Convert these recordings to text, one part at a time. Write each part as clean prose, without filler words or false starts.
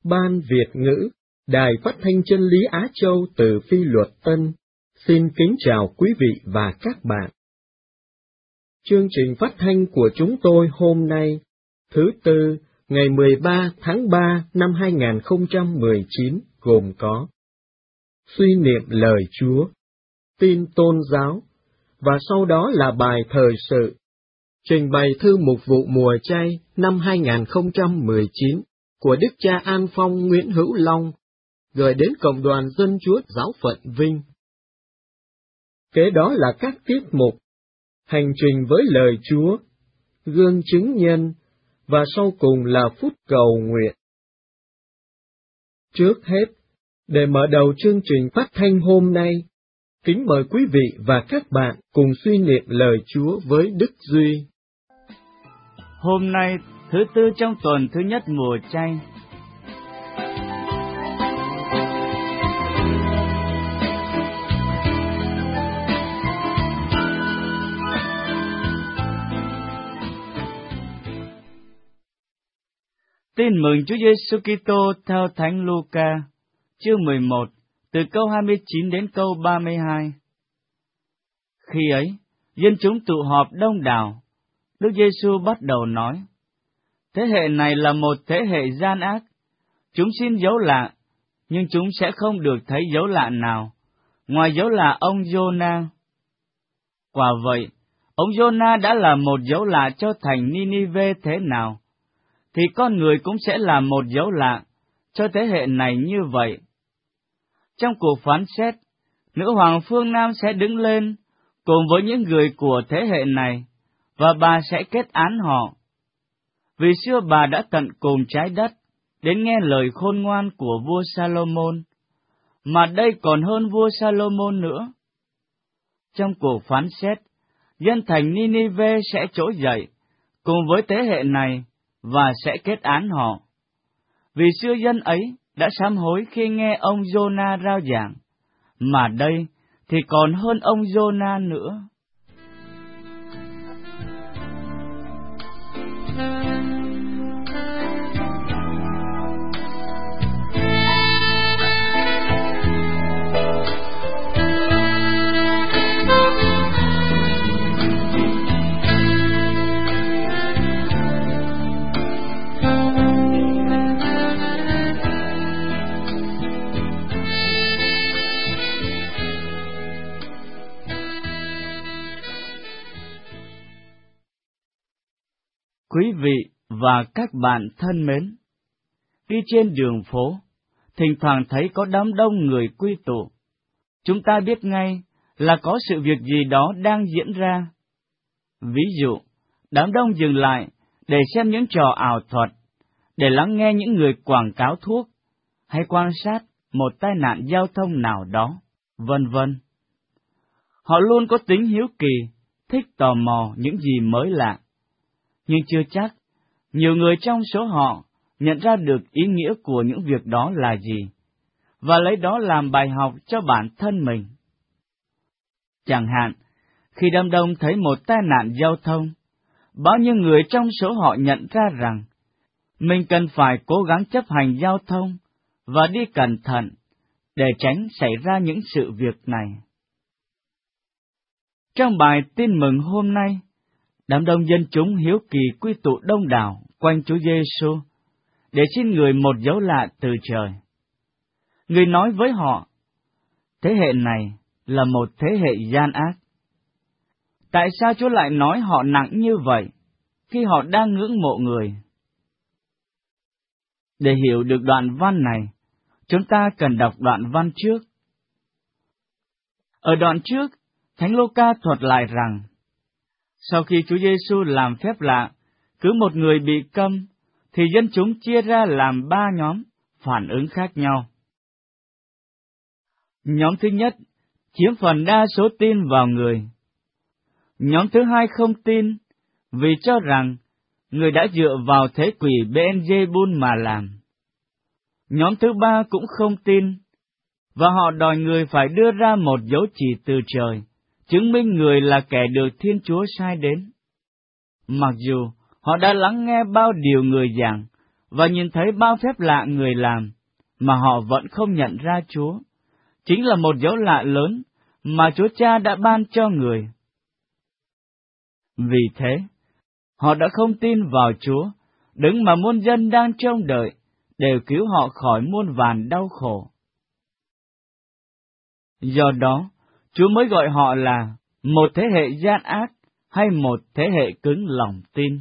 Ban Việt ngữ, Đài Phát thanh Chân lý Á Châu từ Phi Luật Tân, xin kính chào quý vị và các bạn. Chương trình phát thanh của chúng tôi hôm nay, thứ Tư, ngày 13 tháng 3 năm 2019, gồm có suy niệm lời Chúa, tin tôn giáo, và sau đó là bài thời sự, trình bày thư mục vụ mùa chay năm 2019 của Đức cha An Phong Nguyễn Hữu Long, gửi đến Cộng đoàn Dân Chúa Giáo phận Vinh. Kế đó là các tiết mục, hành trình với lời Chúa, gương chứng nhân, và sau cùng là phút cầu nguyện. Trước hết, để mở đầu chương trình phát thanh hôm nay, kính mời quý vị và các bạn cùng suy niệm lời Chúa với Đức Duy. Hôm nay, thứ Tư trong tuần thứ nhất mùa chay. Tin mừng Chúa Giêsu Kitô theo Thánh Luca, chương 11, từ câu 29 đến câu 32. Khi ấy, dân chúng tụ họp đông đảo, Đức Giêsu bắt đầu nói: Thế hệ này là một thế hệ gian ác, chúng xin dấu lạ, nhưng chúng sẽ không được thấy dấu lạ nào, ngoài dấu lạ ông Giô-na. Quả vậy, ông Giô-na đã là một dấu lạ cho thành Ninive thế nào, thì con người cũng sẽ là một dấu lạ cho thế hệ này như vậy. Trong cuộc phán xét, nữ hoàng phương Nam sẽ đứng lên cùng với những người của thế hệ này, và bà sẽ kết án họ. Vì xưa bà đã tận cùng trái đất, đến nghe lời khôn ngoan của vua Salomon, mà đây còn hơn vua Salomon nữa. Trong cuộc phán xét, dân thành Ninive sẽ trỗi dậy cùng với thế hệ này, và sẽ kết án họ. Vì xưa dân ấy đã sám hối khi nghe ông Giô-na rao giảng, mà đây thì còn hơn ông Giô-na nữa. Quý vị và các bạn thân mến, đi trên đường phố, thỉnh thoảng thấy có đám đông người quy tụ. Chúng ta biết ngay là có sự việc gì đó đang diễn ra. Ví dụ, đám đông dừng lại để xem những trò ảo thuật, để lắng nghe những người quảng cáo thuốc, hay quan sát một tai nạn giao thông nào đó, vân vân. Họ luôn có tính hiếu kỳ, thích tò mò những gì mới lạ. Nhưng chưa chắc, nhiều người trong số họ nhận ra được ý nghĩa của những việc đó là gì, và lấy đó làm bài học cho bản thân mình. Chẳng hạn, khi đám đông thấy một tai nạn giao thông, bao nhiêu người trong số họ nhận ra rằng mình cần phải cố gắng chấp hành giao thông và đi cẩn thận để tránh xảy ra những sự việc này. Trong bài tin mừng hôm nay, đám đông dân chúng hiếu kỳ quy tụ đông đảo quanh Chúa Giêsu để xin Người một dấu lạ từ trời. Người nói với họ, thế hệ này là một thế hệ gian ác. Tại sao Chúa lại nói họ nặng như vậy khi họ đang ngưỡng mộ Người? Để hiểu được đoạn văn này, chúng ta cần đọc đoạn văn trước. Ở đoạn trước, Thánh Luca thuật lại rằng, sau khi Chúa Giêsu làm phép lạ, cứ một người bị câm, thì dân chúng chia ra làm 3 nhóm, phản ứng khác nhau. Nhóm thứ nhất, chiếm phần đa số tin vào Người. Nhóm thứ hai không tin, vì cho rằng Người đã dựa vào thế quỷ Beelzebul mà làm. Nhóm thứ ba cũng không tin, và họ đòi Người phải đưa ra một dấu chỉ từ trời, chứng minh Người là kẻ được Thiên Chúa sai đến. Mặc dù họ đã lắng nghe bao điều Người giảng, và nhìn thấy bao phép lạ người làm, mà họ vẫn không nhận ra Chúa, chính là một dấu lạ lớn mà Chúa Cha đã ban cho người. Vì thế, họ đã không tin vào Chúa, đứng mà muôn dân đang trông đợi, đều cứu họ khỏi muôn vàn đau khổ. Do đó, Chúa mới gọi họ là một thế hệ gian ác hay một thế hệ cứng lòng tin.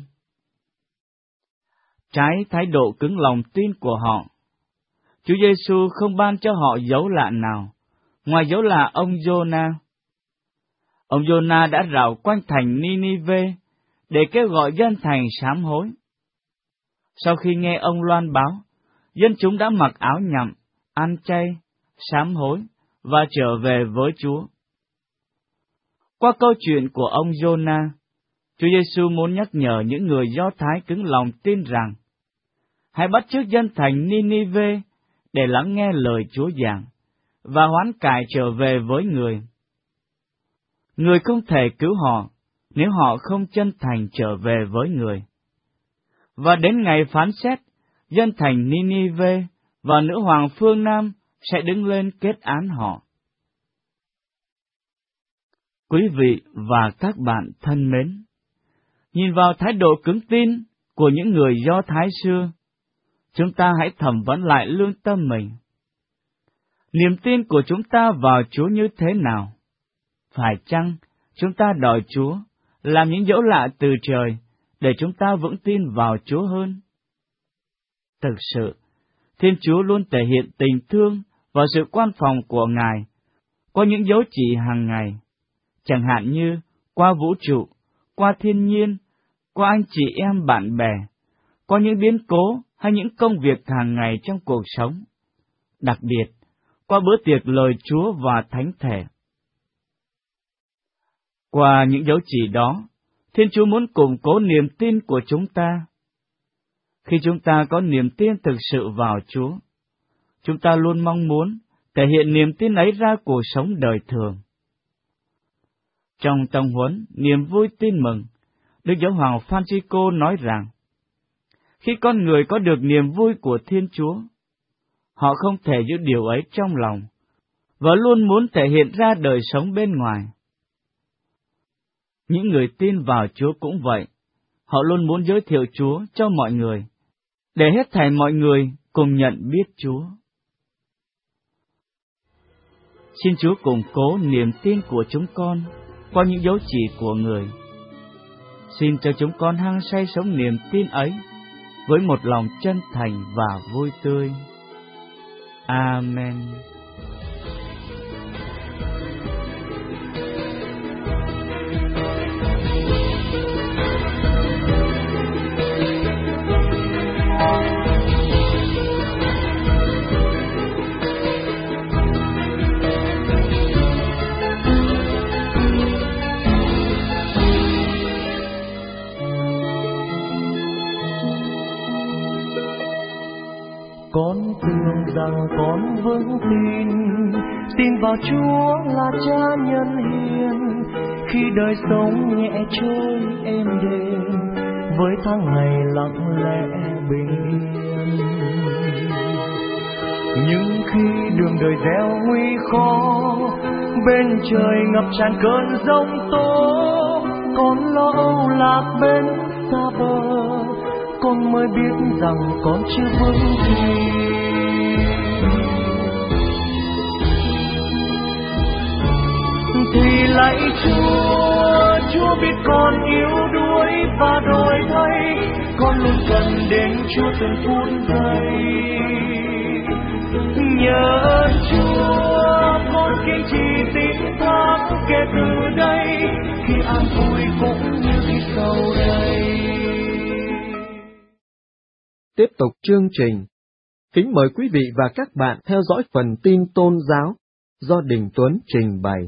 Trái thái độ cứng lòng tin của họ, Chúa Giêsu không ban cho họ dấu lạ nào, ngoài dấu lạ ông Giô-na. Ông Giô-na đã rảo quanh thành Ninive để kêu gọi dân thành sám hối. Sau khi nghe ông loan báo, dân chúng đã mặc áo nhặm, ăn chay, sám hối và trở về với Chúa. Qua câu chuyện của ông Giô-na, Chúa Giêsu muốn nhắc nhở những người Do Thái cứng lòng tin rằng, hãy bắt chước dân thành Ninive để lắng nghe lời Chúa giảng và hoán cải trở về với người. Người không thể cứu họ nếu họ không chân thành trở về với người. Và đến ngày phán xét, dân thành Ninive và nữ hoàng phương Nam sẽ đứng lên kết án họ. Quý vị và các bạn thân mến, nhìn vào thái độ cứng tin của những người Do Thái xưa, chúng ta hãy thẩm vấn lại lương tâm mình. Niềm tin của chúng ta vào Chúa như thế nào? Phải chăng chúng ta đòi Chúa làm những dấu lạ từ trời để chúng ta vững tin vào Chúa hơn? Thực sự, Thiên Chúa luôn thể hiện tình thương và sự quan phòng của Ngài qua những dấu chỉ hàng ngày, chẳng hạn như qua vũ trụ, qua thiên nhiên, qua anh chị em bạn bè, qua những biến cố hay những công việc hàng ngày trong cuộc sống, đặc biệt qua bữa tiệc lời Chúa và Thánh Thể. Qua những dấu chỉ đó, Thiên Chúa muốn củng cố niềm tin của chúng ta. Khi chúng ta có niềm tin thực sự vào Chúa, chúng ta luôn mong muốn thể hiện niềm tin ấy ra cuộc sống đời thường. Trong tông huấn niềm vui tin mừng, Đức Giáo hoàng Francisco nói rằng, khi con người có được niềm vui của Thiên Chúa, họ không thể giữ điều ấy trong lòng, và luôn muốn thể hiện ra đời sống bên ngoài. Những người tin vào Chúa cũng vậy, họ luôn muốn giới thiệu Chúa cho mọi người, để hết thảy mọi người cùng nhận biết Chúa. Xin Chúa củng cố niềm tin của chúng con qua những dấu chỉ của người. Xin cho chúng con hăng say sống niềm tin ấy với một lòng chân thành và vui tươi. Amen. Con tưởng rằng con vững tin vào Chúa là Cha nhân hiền, khi đời sống nhẹ trôi êm đềm, với tháng ngày lặng lẽ bình yên. Nhưng khi đường đời gieo nguy khó, bên trời ngập tràn cơn giông tố, con lo âu lạc bên xa bờ, con mới biết rằng con chưa vững tin. Thì lạy Chúa biết con yếu đuối và đổi thay, con luôn cần đến Chúa từng phút giây. Nhờ ơn Chúa, con kiên trì tín thác kể từ đây, khi an vui cũng như khi sầu đây. Tiếp tục chương trình. Kính mời quý vị và các bạn theo dõi phần tin tôn giáo do Đình Tuấn trình bày.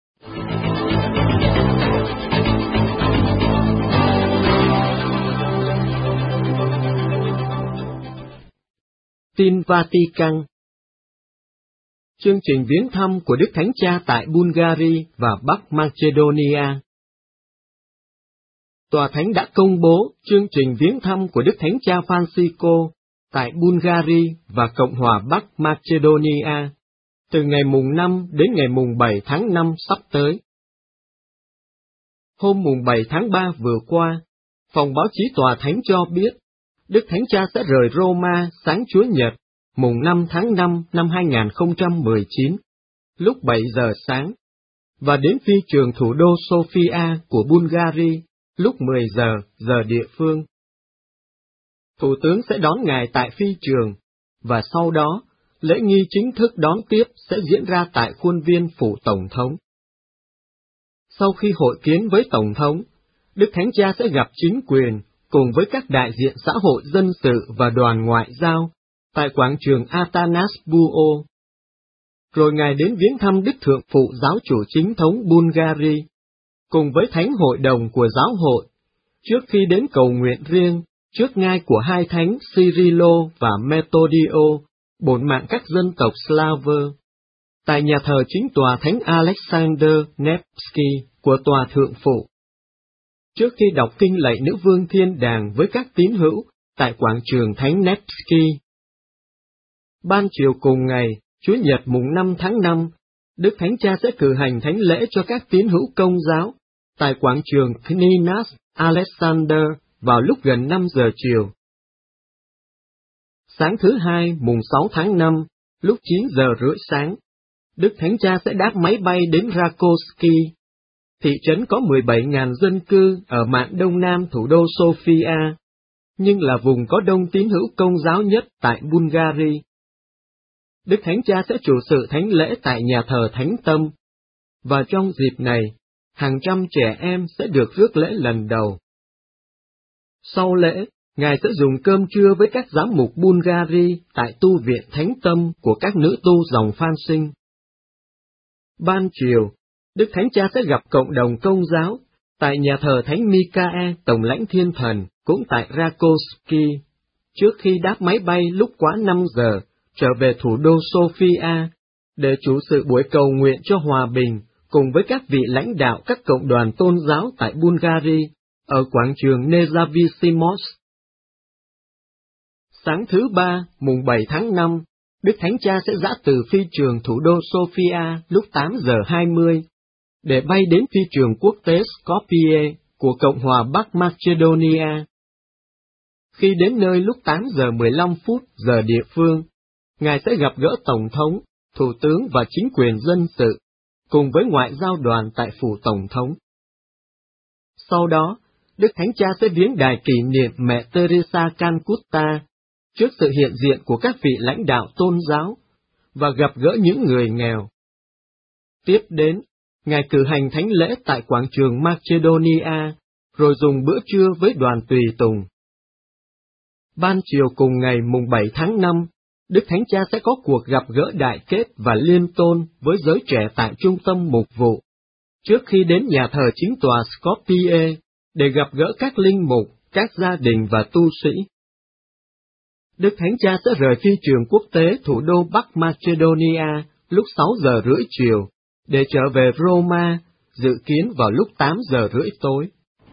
Tin Vatican. Chương trình viếng thăm của Đức Thánh Cha tại Bulgaria và Bắc Macedonia. Tòa Thánh đã công bố chương trình viếng thăm của Đức Thánh Cha Francisco tại Bulgaria và Cộng hòa Bắc Macedonia, từ ngày mùng 5 đến ngày mùng 7 tháng 5 sắp tới. Hôm mùng 7 tháng 3 vừa qua, phòng báo chí Tòa Thánh cho biết, Đức Thánh Cha sẽ rời Roma sáng Chúa Nhật, mùng 5 tháng 5 năm 2019, lúc 7 giờ sáng, và đến phi trường thủ đô Sofia của Bulgaria, lúc 10 giờ, giờ địa phương. Thủ tướng sẽ đón Ngài tại phi trường, và sau đó, lễ nghi chính thức đón tiếp sẽ diễn ra tại khuôn viên phủ Tổng thống. Sau khi hội kiến với Tổng thống, Đức Thánh Cha sẽ gặp chính quyền, cùng với các đại diện xã hội dân sự và đoàn ngoại giao, tại quảng trường Atanasbuo. Rồi Ngài đến viếng thăm Đức Thượng Phụ Giáo chủ chính thống Bulgaria, cùng với Thánh Hội đồng của Giáo hội, trước khi đến cầu nguyện riêng, trước ngai của hai thánh Cyrilo và Metodio, bổn mạng các dân tộc Slaver, tại nhà thờ chính tòa Thánh Alexander Nevsky của Tòa Thượng Phụ. Trước khi đọc kinh lạy Nữ Vương Thiên Đàng với các tín hữu tại quảng trường Thánh Nevsky. Ban chiều cùng ngày, Chúa Nhật mùng 5 tháng 5, Đức Thánh Cha sẽ cử hành thánh lễ cho các tín hữu Công giáo tại quảng trường Kninas Alexander vào lúc gần 5 giờ chiều. Sáng thứ Hai mùng 6 tháng 5, lúc 9 giờ rưỡi sáng, Đức Thánh Cha sẽ đáp máy bay đến Rakovsky, thị trấn có 17.000 dân cư ở mạn đông nam thủ đô Sofia, nhưng là vùng có đông tín hữu Công giáo nhất tại Bulgaria. Đức Thánh Cha sẽ chủ sự thánh lễ tại nhà thờ Thánh Tâm, và trong dịp này, hàng trăm trẻ em sẽ được rước lễ lần đầu. Sau lễ, Ngài sẽ dùng cơm trưa với các giám mục Bulgaria tại tu viện Thánh Tâm của các nữ tu dòng Phan Sinh. Ban chiều, Đức Thánh Cha sẽ gặp cộng đồng Công giáo tại nhà thờ Thánh Michael Tổng lãnh Thiên Thần, cũng tại Rakovsky, trước khi đáp máy bay lúc quá 5 giờ, trở về thủ đô Sofia, để chủ sự buổi cầu nguyện cho hòa bình, cùng với các vị lãnh đạo các cộng đoàn tôn giáo tại Bulgaria, ở quảng trường Nezavisimos. Sáng thứ Ba, mùng 7 tháng 5, Đức Thánh Cha sẽ dã từ phi trường thủ đô Sofia lúc 8 giờ 20, để bay đến phi trường quốc tế Skopje của Cộng hòa Bắc Macedonia. Khi đến nơi lúc 8 giờ 15 phút giờ địa phương, Ngài sẽ gặp gỡ Tổng thống, Thủ tướng và chính quyền dân sự, cùng với ngoại giao đoàn tại phủ Tổng thống. Sau đó, Đức Thánh Cha sẽ viếng đài kỷ niệm mẹ Teresa Calcutta, trước sự hiện diện của các vị lãnh đạo tôn giáo, và gặp gỡ những người nghèo. Tiếp đến, Ngài cử hành thánh lễ tại quảng trường Macedonia, rồi dùng bữa trưa với đoàn tùy tùng. Ban chiều cùng ngày mùng 7 tháng 5, Đức Thánh Cha sẽ có cuộc gặp gỡ đại kết và liên tôn với giới trẻ tại trung tâm mục vụ, trước khi đến nhà thờ chính tòa Skopje, để gặp gỡ các linh mục, các gia đình và tu sĩ. Đức Thánh Cha sẽ rời phi trường quốc tế thủ đô Bắc Macedonia lúc 6 giờ rưỡi chiều, để trở về Roma, dự kiến vào lúc 8 giờ rưỡi tối.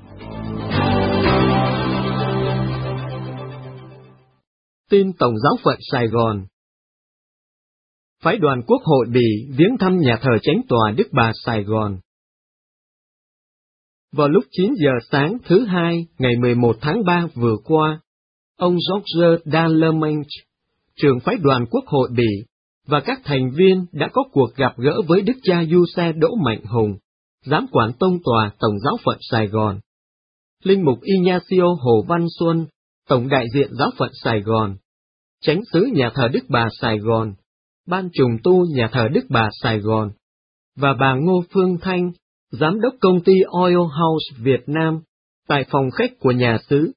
Tin Tổng giáo phận Sài Gòn. Phái đoàn Quốc hội Bỉ viếng thăm nhà thờ Chánh tòa Đức Bà Sài Gòn. Vào lúc 9 giờ sáng thứ Hai, ngày 11 tháng 3 vừa qua, ông George Dallemange, trưởng phái đoàn Quốc hội Bỉ, và các thành viên đã có cuộc gặp gỡ với Đức cha Giuse Đỗ Mạnh Hùng, giám quản tông tòa Tổng giáo phận Sài Gòn, linh mục Ignacio Hồ Văn Xuân, tổng đại diện giáo phận Sài Gòn, chánh xứ nhà thờ Đức Bà Sài Gòn, ban trùng tu nhà thờ Đức Bà Sài Gòn, và bà Ngô Phương Thanh, giám đốc công ty Oil House Việt Nam, tại phòng khách của nhà xứ.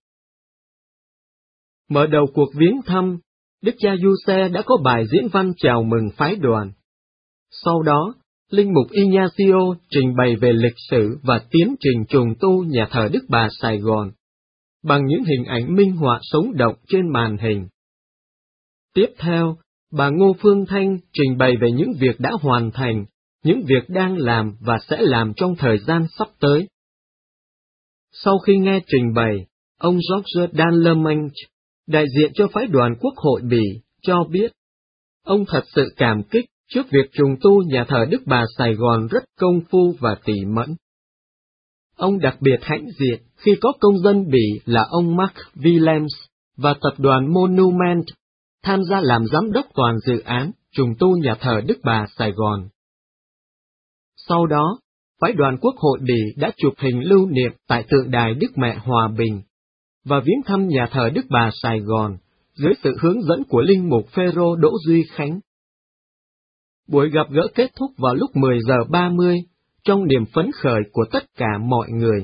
Mở đầu cuộc viếng thăm, Đức cha Giuse đã có bài diễn văn chào mừng phái đoàn. Sau đó, linh mục Ignacio trình bày về lịch sử và tiến trình trùng tu nhà thờ Đức Bà Sài Gòn, bằng những hình ảnh minh họa sống động trên màn hình. Tiếp theo, bà Ngô Phương Thanh trình bày về những việc đã hoàn thành, những việc đang làm và sẽ làm trong thời gian sắp tới. Sau khi nghe trình bày, ông George Dallemange đại diện cho phái đoàn Quốc hội Bỉ, cho biết, ông thật sự cảm kích trước việc trùng tu nhà thờ Đức Bà Sài Gòn rất công phu và tỉ mẫn. Ông đặc biệt hãnh diện khi có công dân Bỉ là ông Mark Willems và tập đoàn Monument tham gia làm giám đốc toàn dự án trùng tu nhà thờ Đức Bà Sài Gòn. Sau đó, phái đoàn Quốc hội Bỉ đã chụp hình lưu niệm tại tượng đài Đức Mẹ Hòa Bình và viếng thăm nhà thờ Đức Bà Sài Gòn dưới sự hướng dẫn của linh mục Phêrô Đỗ Duy Khánh. Buổi gặp gỡ kết thúc vào lúc 10 giờ 30 trong niềm phấn khởi của tất cả mọi người.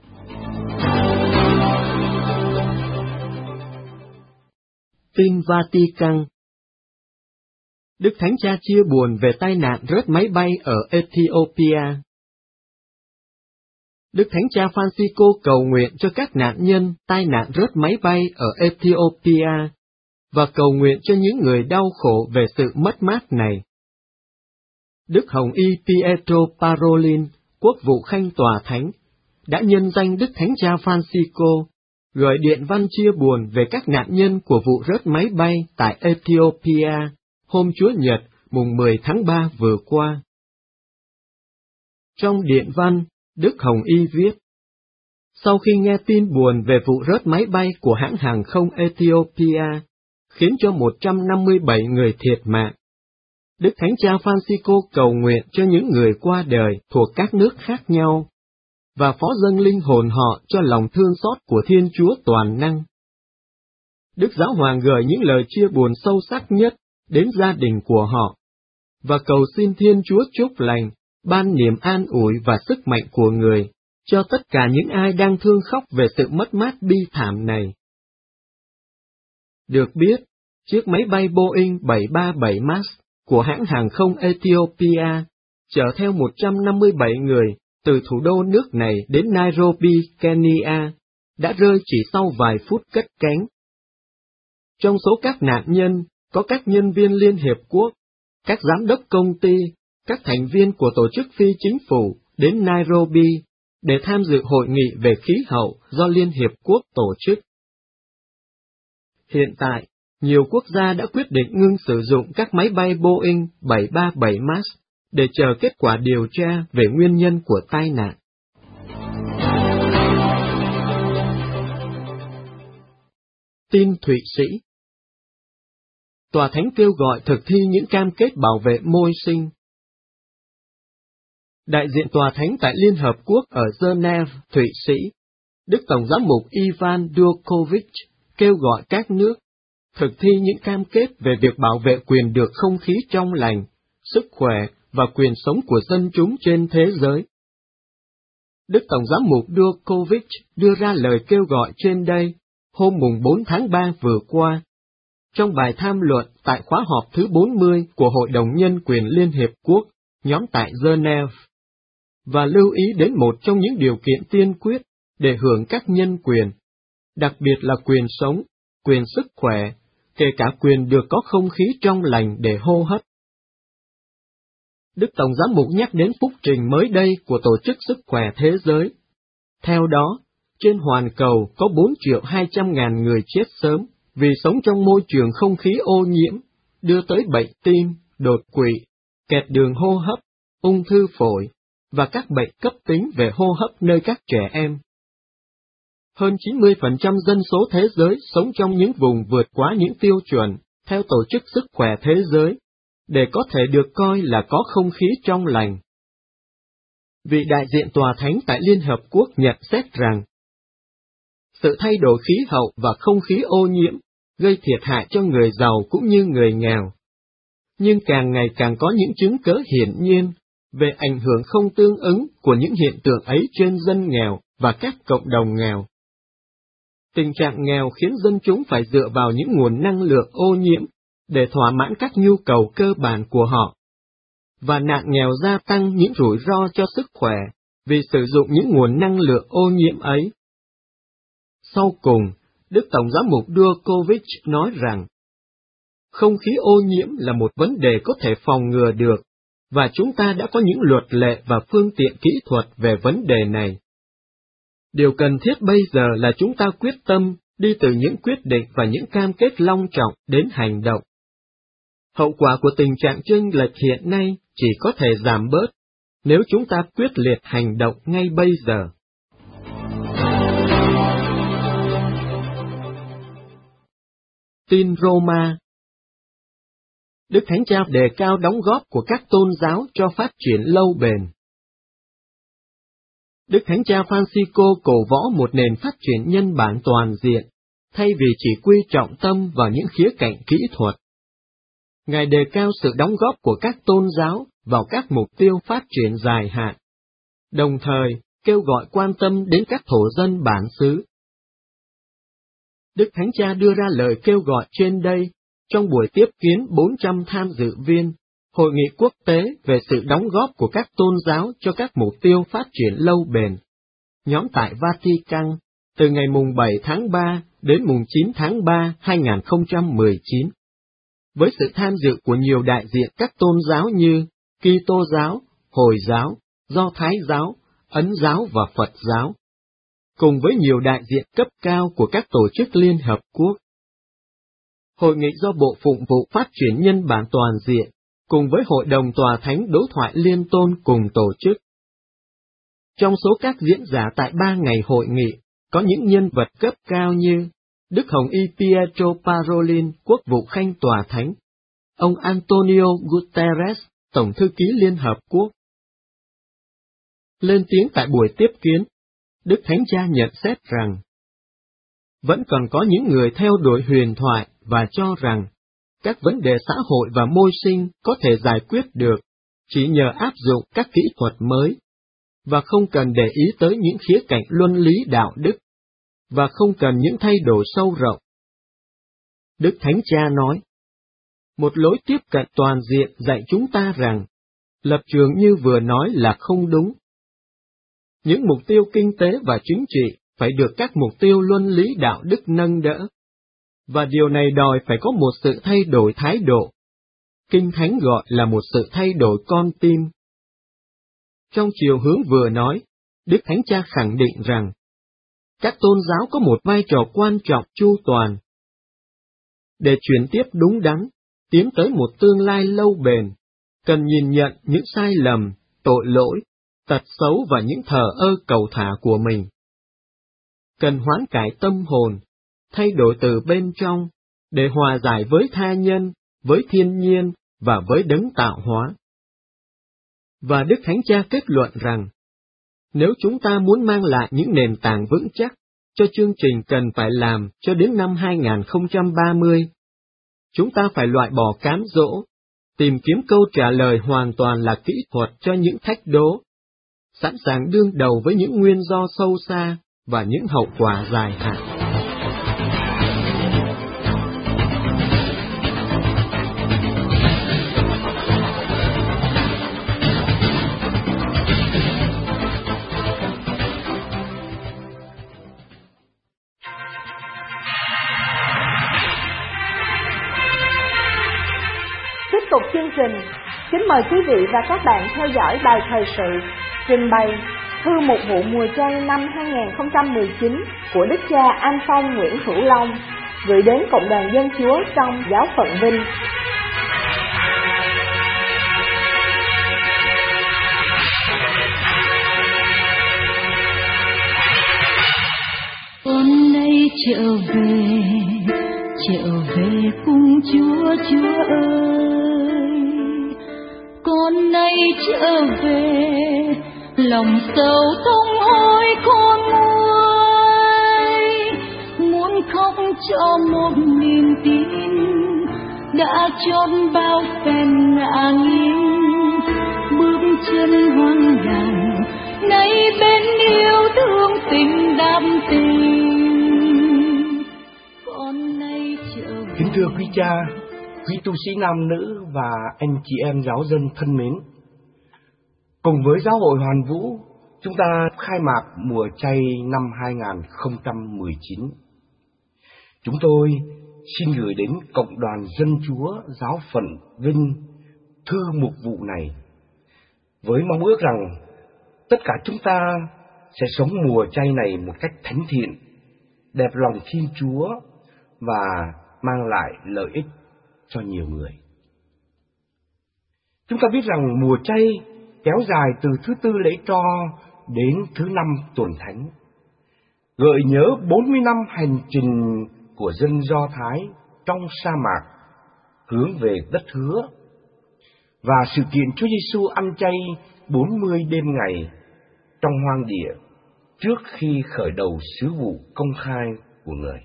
Tin Vatican. Đức Thánh Cha chia buồn về tai nạn rớt máy bay ở Ethiopia. Đức Thánh Cha Francisco cầu nguyện cho các nạn nhân tai nạn rớt máy bay ở Ethiopia và cầu nguyện cho những người đau khổ về sự mất mát này. Đức Hồng Y Pietro Parolin, Quốc vụ Khanh Tòa Thánh, đã nhân danh Đức Thánh Cha Francisco gửi điện văn chia buồn về các nạn nhân của vụ rớt máy bay tại Ethiopia hôm Chúa Nhật, mùng 10 tháng 3 vừa qua. Trong điện văn, Đức Hồng Y viết, sau khi nghe tin buồn về vụ rớt máy bay của hãng hàng không Ethiopia, khiến cho 157 người thiệt mạng, Đức Thánh Cha Francisco cầu nguyện cho những người qua đời thuộc các nước khác nhau, và phó dâng linh hồn họ cho lòng thương xót của Thiên Chúa Toàn Năng. Đức Giáo Hoàng gửi những lời chia buồn sâu sắc nhất đến gia đình của họ, và cầu xin Thiên Chúa chúc lành, ban niềm an ủi và sức mạnh của người, cho tất cả những ai đang thương khóc về sự mất mát bi thảm này. Được biết, chiếc máy bay Boeing 737 MAX của hãng hàng không Ethiopia chở theo 157 người từ thủ đô nước này đến Nairobi, Kenya, đã rơi chỉ sau vài phút cất cánh. Trong số các nạn nhân, có các nhân viên Liên Hiệp Quốc, các giám đốc công ty, các thành viên của tổ chức phi chính phủ đến Nairobi để tham dự hội nghị về khí hậu do Liên Hiệp Quốc tổ chức. Hiện tại, nhiều quốc gia đã quyết định ngưng sử dụng các máy bay Boeing 737 MAX để chờ kết quả điều tra về nguyên nhân của tai nạn. Tin Thụy Sĩ. Tòa Thánh kêu gọi thực thi những cam kết bảo vệ môi sinh. Đại diện Tòa Thánh tại Liên Hợp Quốc ở Geneva, Thụy Sĩ, Đức Tổng giám mục Ivan Djokovic kêu gọi các nước thực thi những cam kết về việc bảo vệ quyền được không khí trong lành, sức khỏe và quyền sống của dân chúng trên thế giới. Đức Tổng giám mục Djokovic đưa ra lời kêu gọi trên đây hôm mùng 4 tháng 3 vừa qua, trong bài tham luận tại khóa họp thứ 40 của Hội đồng Nhân quyền Liên Hiệp Quốc, nhóm tại Geneva, và lưu ý đến một trong những điều kiện tiên quyết để hưởng các nhân quyền, đặc biệt là quyền sống, quyền sức khỏe, kể cả quyền được có không khí trong lành để hô hấp. Đức Tổng giám mục nhắc đến phúc trình mới đây của Tổ chức Sức khỏe Thế giới. Theo đó, trên hoàn cầu có 4.200.000 người chết sớm vì sống trong môi trường không khí ô nhiễm, đưa tới bệnh tim, đột quỵ, kẹt đường hô hấp, ung thư phổi, và các bệnh cấp tính về hô hấp nơi các trẻ em. Hơn 90% dân số thế giới sống trong những vùng vượt quá những tiêu chuẩn, theo Tổ chức Sức khỏe Thế giới, để có thể được coi là có không khí trong lành. Vị đại diện Tòa Thánh tại Liên Hợp Quốc nhận xét rằng, sự thay đổi khí hậu và không khí ô nhiễm gây thiệt hại cho người giàu cũng như người nghèo. Nhưng càng ngày càng có những chứng cớ hiển nhiên về ảnh hưởng không tương ứng của những hiện tượng ấy trên dân nghèo và các cộng đồng nghèo. Tình trạng nghèo khiến dân chúng phải dựa vào những nguồn năng lượng ô nhiễm để thỏa mãn các nhu cầu cơ bản của họ. Và nạn nghèo gia tăng những rủi ro cho sức khỏe vì sử dụng những nguồn năng lượng ô nhiễm ấy. Sau cùng, Đức Tổng giám mục Djokovic nói rằng, không khí ô nhiễm là một vấn đề có thể phòng ngừa được, và chúng ta đã có những luật lệ và phương tiện kỹ thuật về vấn đề này. Điều cần thiết bây giờ là chúng ta quyết tâm đi từ những quyết định và những cam kết long trọng đến hành động. Hậu quả của tình trạng chênh lệch hiện nay chỉ có thể giảm bớt nếu chúng ta quyết liệt hành động ngay bây giờ. Tin Roma. Đức Thánh Cha đề cao đóng góp của các tôn giáo cho phát triển lâu bền. Đức Thánh Cha Francisco cổ võ một nền phát triển nhân bản toàn diện, thay vì chỉ quy trọng tâm vào những khía cạnh kỹ thuật. Ngài đề cao sự đóng góp của các tôn giáo vào các mục tiêu phát triển dài hạn, đồng thời kêu gọi quan tâm đến các thổ dân bản xứ. Đức Thánh Cha đưa ra lời kêu gọi trên đây trong buổi tiếp kiến 400 tham dự viên Hội nghị quốc tế về sự đóng góp của các tôn giáo cho các mục tiêu phát triển lâu bền, nhóm tại Vatican, từ ngày mùng 7 tháng 3 đến mùng 9 tháng 3 2019. Với sự tham dự của nhiều đại diện các tôn giáo như Kitô giáo, Hồi giáo, Do Thái giáo, Ấn giáo và Phật giáo, cùng với nhiều đại diện cấp cao của các tổ chức Liên Hợp Quốc. Hội nghị do Bộ Phụng vụ Phát triển Nhân bản Toàn diện, cùng với Hội đồng Tòa Thánh Đối thoại Liên Tôn cùng tổ chức. Trong số các diễn giả tại 3 ngày hội nghị, có những nhân vật cấp cao như Đức Hồng Y Pietro Parolin, Quốc vụ Khanh Tòa Thánh, ông Antonio Guterres, Tổng thư ký Liên Hợp Quốc. Lên tiếng tại buổi tiếp kiến, Đức Thánh Cha nhận xét rằng, vẫn còn có những người theo đuổi huyền thoại và cho rằng các vấn đề xã hội và môi sinh có thể giải quyết được chỉ nhờ áp dụng các kỹ thuật mới, và không cần để ý tới những khía cạnh luân lý đạo đức, và không cần những thay đổi sâu rộng. Đức Thánh Cha nói, một lối tiếp cận toàn diện dạy chúng ta rằng, lập trường như vừa nói là không đúng. Những mục tiêu kinh tế và chính trị phải được các mục tiêu luân lý đạo đức nâng đỡ, và điều này đòi phải có một sự thay đổi thái độ. Kinh Thánh gọi là một sự thay đổi con tim. Trong chiều hướng vừa nói, Đức Thánh Cha khẳng định rằng, các tôn giáo có một vai trò quan trọng chu toàn. Để chuyển tiếp đúng đắn, tiến tới một tương lai lâu bền, cần nhìn nhận những sai lầm, tội lỗi, tật xấu và những thờ ơ cầu thả của mình. Cần hoán cải tâm hồn, thay đổi từ bên trong, để hòa giải với tha nhân, với thiên nhiên và với đấng tạo hóa. Và Đức Thánh Cha kết luận rằng, nếu chúng ta muốn mang lại những nền tảng vững chắc cho chương trình cần phải làm cho đến năm 2030, chúng ta phải loại bỏ cám dỗ, tìm kiếm câu trả lời hoàn toàn là kỹ thuật cho những thách đố, sẵn sàng đương đầu với những nguyên do sâu xa và những hậu quả dài hạn. Tiếp tục chương trình, kính mời quý vị và các bạn theo dõi bài thời sự trình bày Thư mục vụ mùa chay năm 2019 của Đức cha An Phong Nguyễn Hữu Long, gửi đến Cộng đoàn Dân Chúa trong Giáo phận Vinh. Con nay trở về cùng Chúa, Chúa ơi. Con nay trở về, lòng sầu không hối con ơi, muốn khóc cho một niềm tin đã chôn bao phen ngã nghiêng, bước chân hoang đàng nay bên yêu thương tình đam tình. Con nay trở về. Kính thưa quý cha, quý tu sĩ nam nữ và anh chị em giáo dân thân mến, cùng với Giáo hội Hoàn Vũ, chúng ta khai mạc mùa chay năm 2019. Chúng tôi xin gửi đến Cộng đoàn Dân Chúa Giáo phận Vinh thư mục vụ này, với mong ước rằng tất cả chúng ta sẽ sống mùa chay này một cách thánh thiện, đẹp lòng Thiên Chúa và mang lại lợi ích cho nhiều người. Chúng ta biết rằng mùa chay kéo dài từ thứ Tư lễ Tro đến thứ Năm tuần thánh, gợi nhớ 40 năm hành trình của dân Do Thái trong sa mạc hướng về đất hứa, và sự kiện Chúa Giêsu ăn chay 40 đêm ngày trong hoang địa trước khi khởi đầu sứ vụ công khai của Người.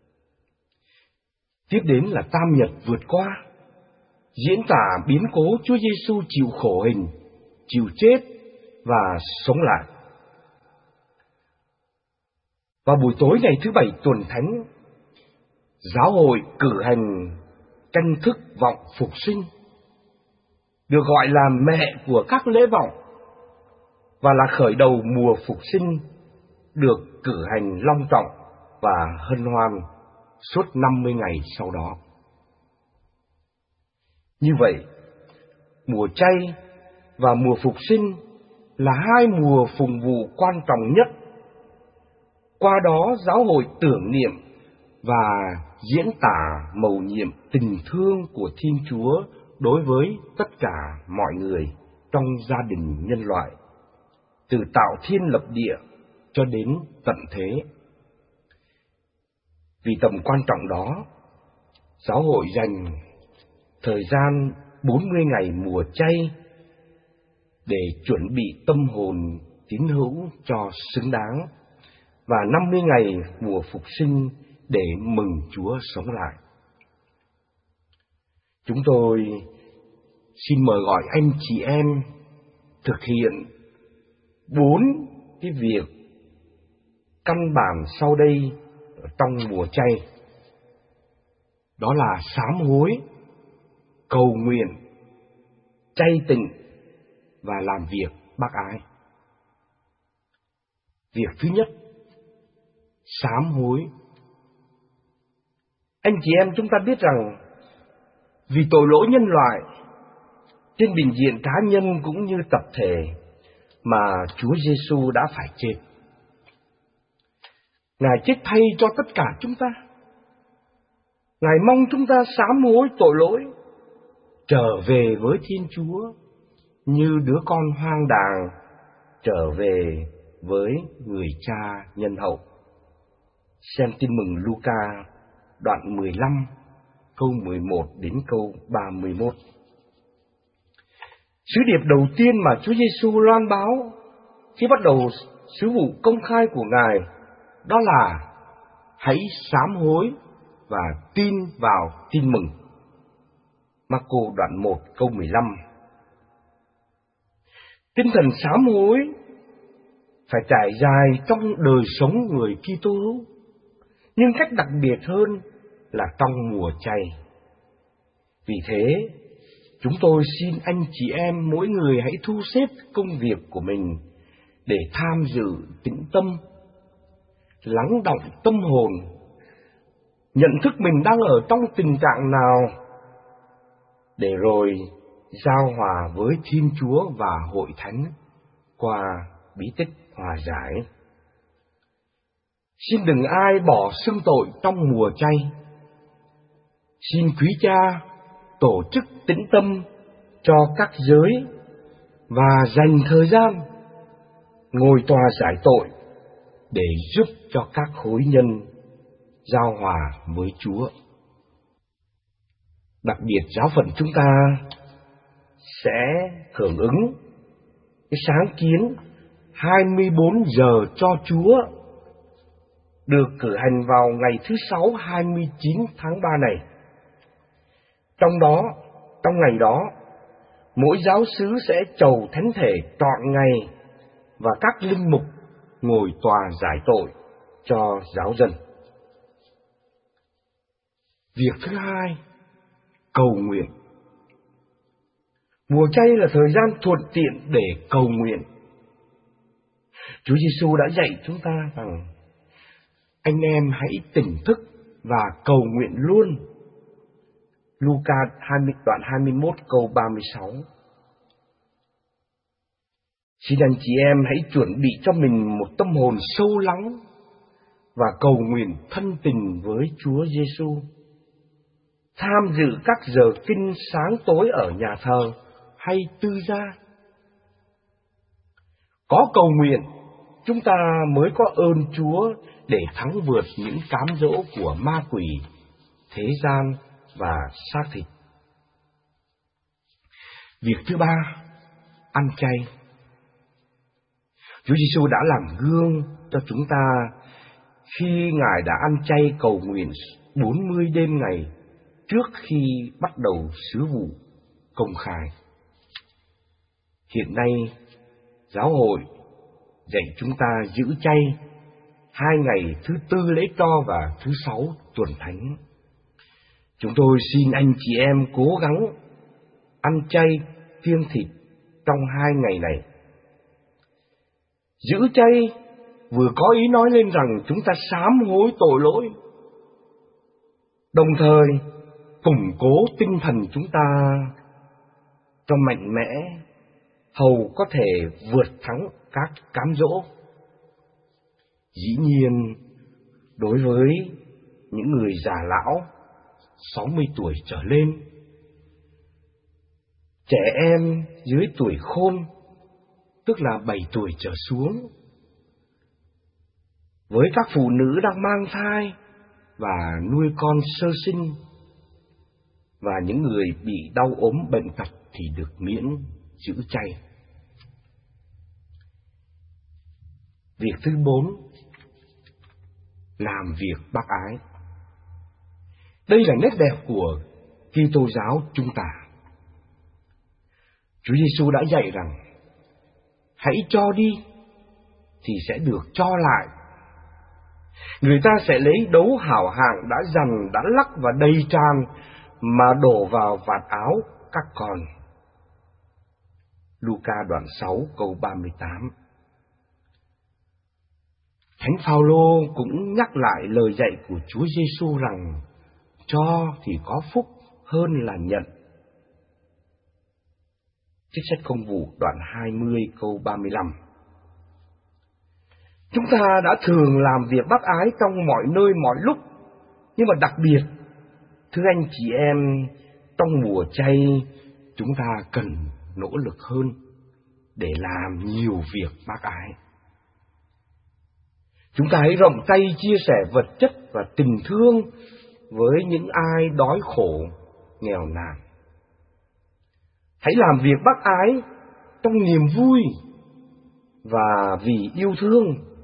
Tiếp đến là Tam Nhật vượt qua, diễn tả biến cố Chúa Giêsu chịu khổ hình, chịu chết và sống lại. Vào buổi tối ngày thứ Bảy tuần thánh, giáo hội cử hành canh thức vọng phục sinh, được gọi là mẹ của các lễ vọng và là khởi đầu mùa phục sinh, được cử hành long trọng và hân hoan suốt 50 ngày sau đó. Như vậy, mùa chay và mùa phục sinh là hai mùa phụng vụ quan trọng nhất. Qua đó, giáo hội tưởng niệm và diễn tả mầu nhiệm tình thương của Thiên Chúa đối với tất cả mọi người trong gia đình nhân loại, từ tạo thiên lập địa cho đến tận thế. Vì tầm quan trọng đó, giáo hội dành thời gian 40 ngày mùa chay để chuẩn bị tâm hồn tín hữu cho xứng đáng, và 50 ngày mùa phục sinh để mừng Chúa sống lại. Chúng tôi xin mời gọi anh chị em thực hiện 4 cái việc căn bản sau đây trong mùa chay. Đó là sám hối, cầu nguyện, chay tịnh và làm việc bác ái. Việc thứ nhất, sám hối. Anh chị em chúng ta biết rằng vì tội lỗi nhân loại, trên bình diện cá nhân cũng như tập thể, mà Chúa Giêsu đã phải chết. Ngài chết thay cho tất cả chúng ta. Ngài mong chúng ta sám hối tội lỗi, trở về với Thiên Chúa như đứa con hoang đàng trở về với người cha nhân hậu. Xem Tin mừng Luca đoạn 15 câu 11 đến câu 31. Sứ điệp đầu tiên mà Chúa Giêsu loan báo khi bắt đầu sứ vụ công khai của Ngài đó là hãy sám hối và tin vào tin mừng. Marco đoạn 1 câu 15. Tinh thần sám hối phải trải dài trong đời sống người Kitô hữu, nhưng cách đặc biệt hơn là trong mùa chay. Vì thế, chúng tôi xin anh chị em mỗi người hãy thu xếp công việc của mình để tham dự tĩnh tâm, lắng đọng tâm hồn, nhận thức mình đang ở trong tình trạng nào, để rồi giao hòa với Thiên Chúa và Hội Thánh qua bí tích hòa giải. Xin đừng ai bỏ xưng tội trong mùa chay. Xin Quý Cha tổ chức tĩnh tâm cho các giới và dành thời gian ngồi tòa giải tội để giúp cho các hối nhân giao hòa với Chúa. Đặc biệt giáo phận chúng ta sẽ hưởng ứng cái sáng kiến 24 giờ cho Chúa được cử hành vào ngày thứ Sáu 29 tháng 3 này. Trong ngày đó, mỗi giáo xứ sẽ chầu thánh thể trọn ngày và các linh mục ngồi tòa giải tội cho giáo dân. Việc thứ hai, cầu nguyện. Mùa chay là thời gian thuận tiện để cầu nguyện. Chúa Giêsu đã dạy chúng ta rằng anh em hãy tỉnh thức và cầu nguyện luôn. Luca đoạn 21 câu 36. Xin anh chị em hãy chuẩn bị cho mình một tâm hồn sâu lắng và cầu nguyện thân tình với Chúa Giêsu, tham dự các giờ kinh sáng tối ở nhà thờ hay tư gia. Có cầu nguyện, chúng ta mới có ơn Chúa để thắng vượt những cám dỗ của ma quỷ, thế gian và xác thịt. Việc thứ ba, ăn chay. Chúa Giêsu đã làm gương cho chúng ta khi Ngài đã ăn chay cầu nguyện 40 đêm ngày trước khi bắt đầu sứ vụ công khai. Hiện nay, giáo hội dạy chúng ta giữ chay 2 ngày thứ Tư lễ To và thứ Sáu tuần Thánh. Chúng tôi xin anh chị em cố gắng ăn chay kiêng thịt trong 2 ngày này. Giữ chay vừa có ý nói lên rằng chúng ta sám hối tội lỗi, đồng thời củng cố tinh thần chúng ta cho mạnh mẽ, hầu có thể vượt thắng các cám dỗ. Dĩ nhiên, đối với những người già lão 60 tuổi trở lên, trẻ em dưới tuổi khôn, tức là 7 tuổi trở xuống, với các phụ nữ đang mang thai và nuôi con sơ sinh, và những người bị đau ốm bệnh tật thì được miễn giữ chay. Việc thứ 4, làm việc bác ái. Đây là nét đẹp của Kitô giáo chúng ta. Chúa Giêsu đã dạy rằng hãy cho đi thì sẽ được cho lại. Người ta sẽ lấy đấu hảo hạng đã dằn, đã lắc và đầy tràn mà đổ vào vạt áo các con. Luca đoạn 6 câu 38. Thánh Phaolô cũng nhắc lại lời dạy của Chúa Giêsu rằng cho thì có phúc hơn là nhận. Trích sách Công vụ đoạn 20 câu 35. Chúng ta đã thường làm việc bác ái trong mọi nơi mọi lúc, nhưng mà đặc biệt, thưa anh chị em, trong mùa chay chúng ta cần nỗ lực hơn để làm nhiều việc bác ái. Chúng ta hãy rộng tay chia sẻ vật chất và tình thương với những ai đói khổ, nghèo nàn. Hãy làm việc bác ái trong niềm vui và vì yêu thương.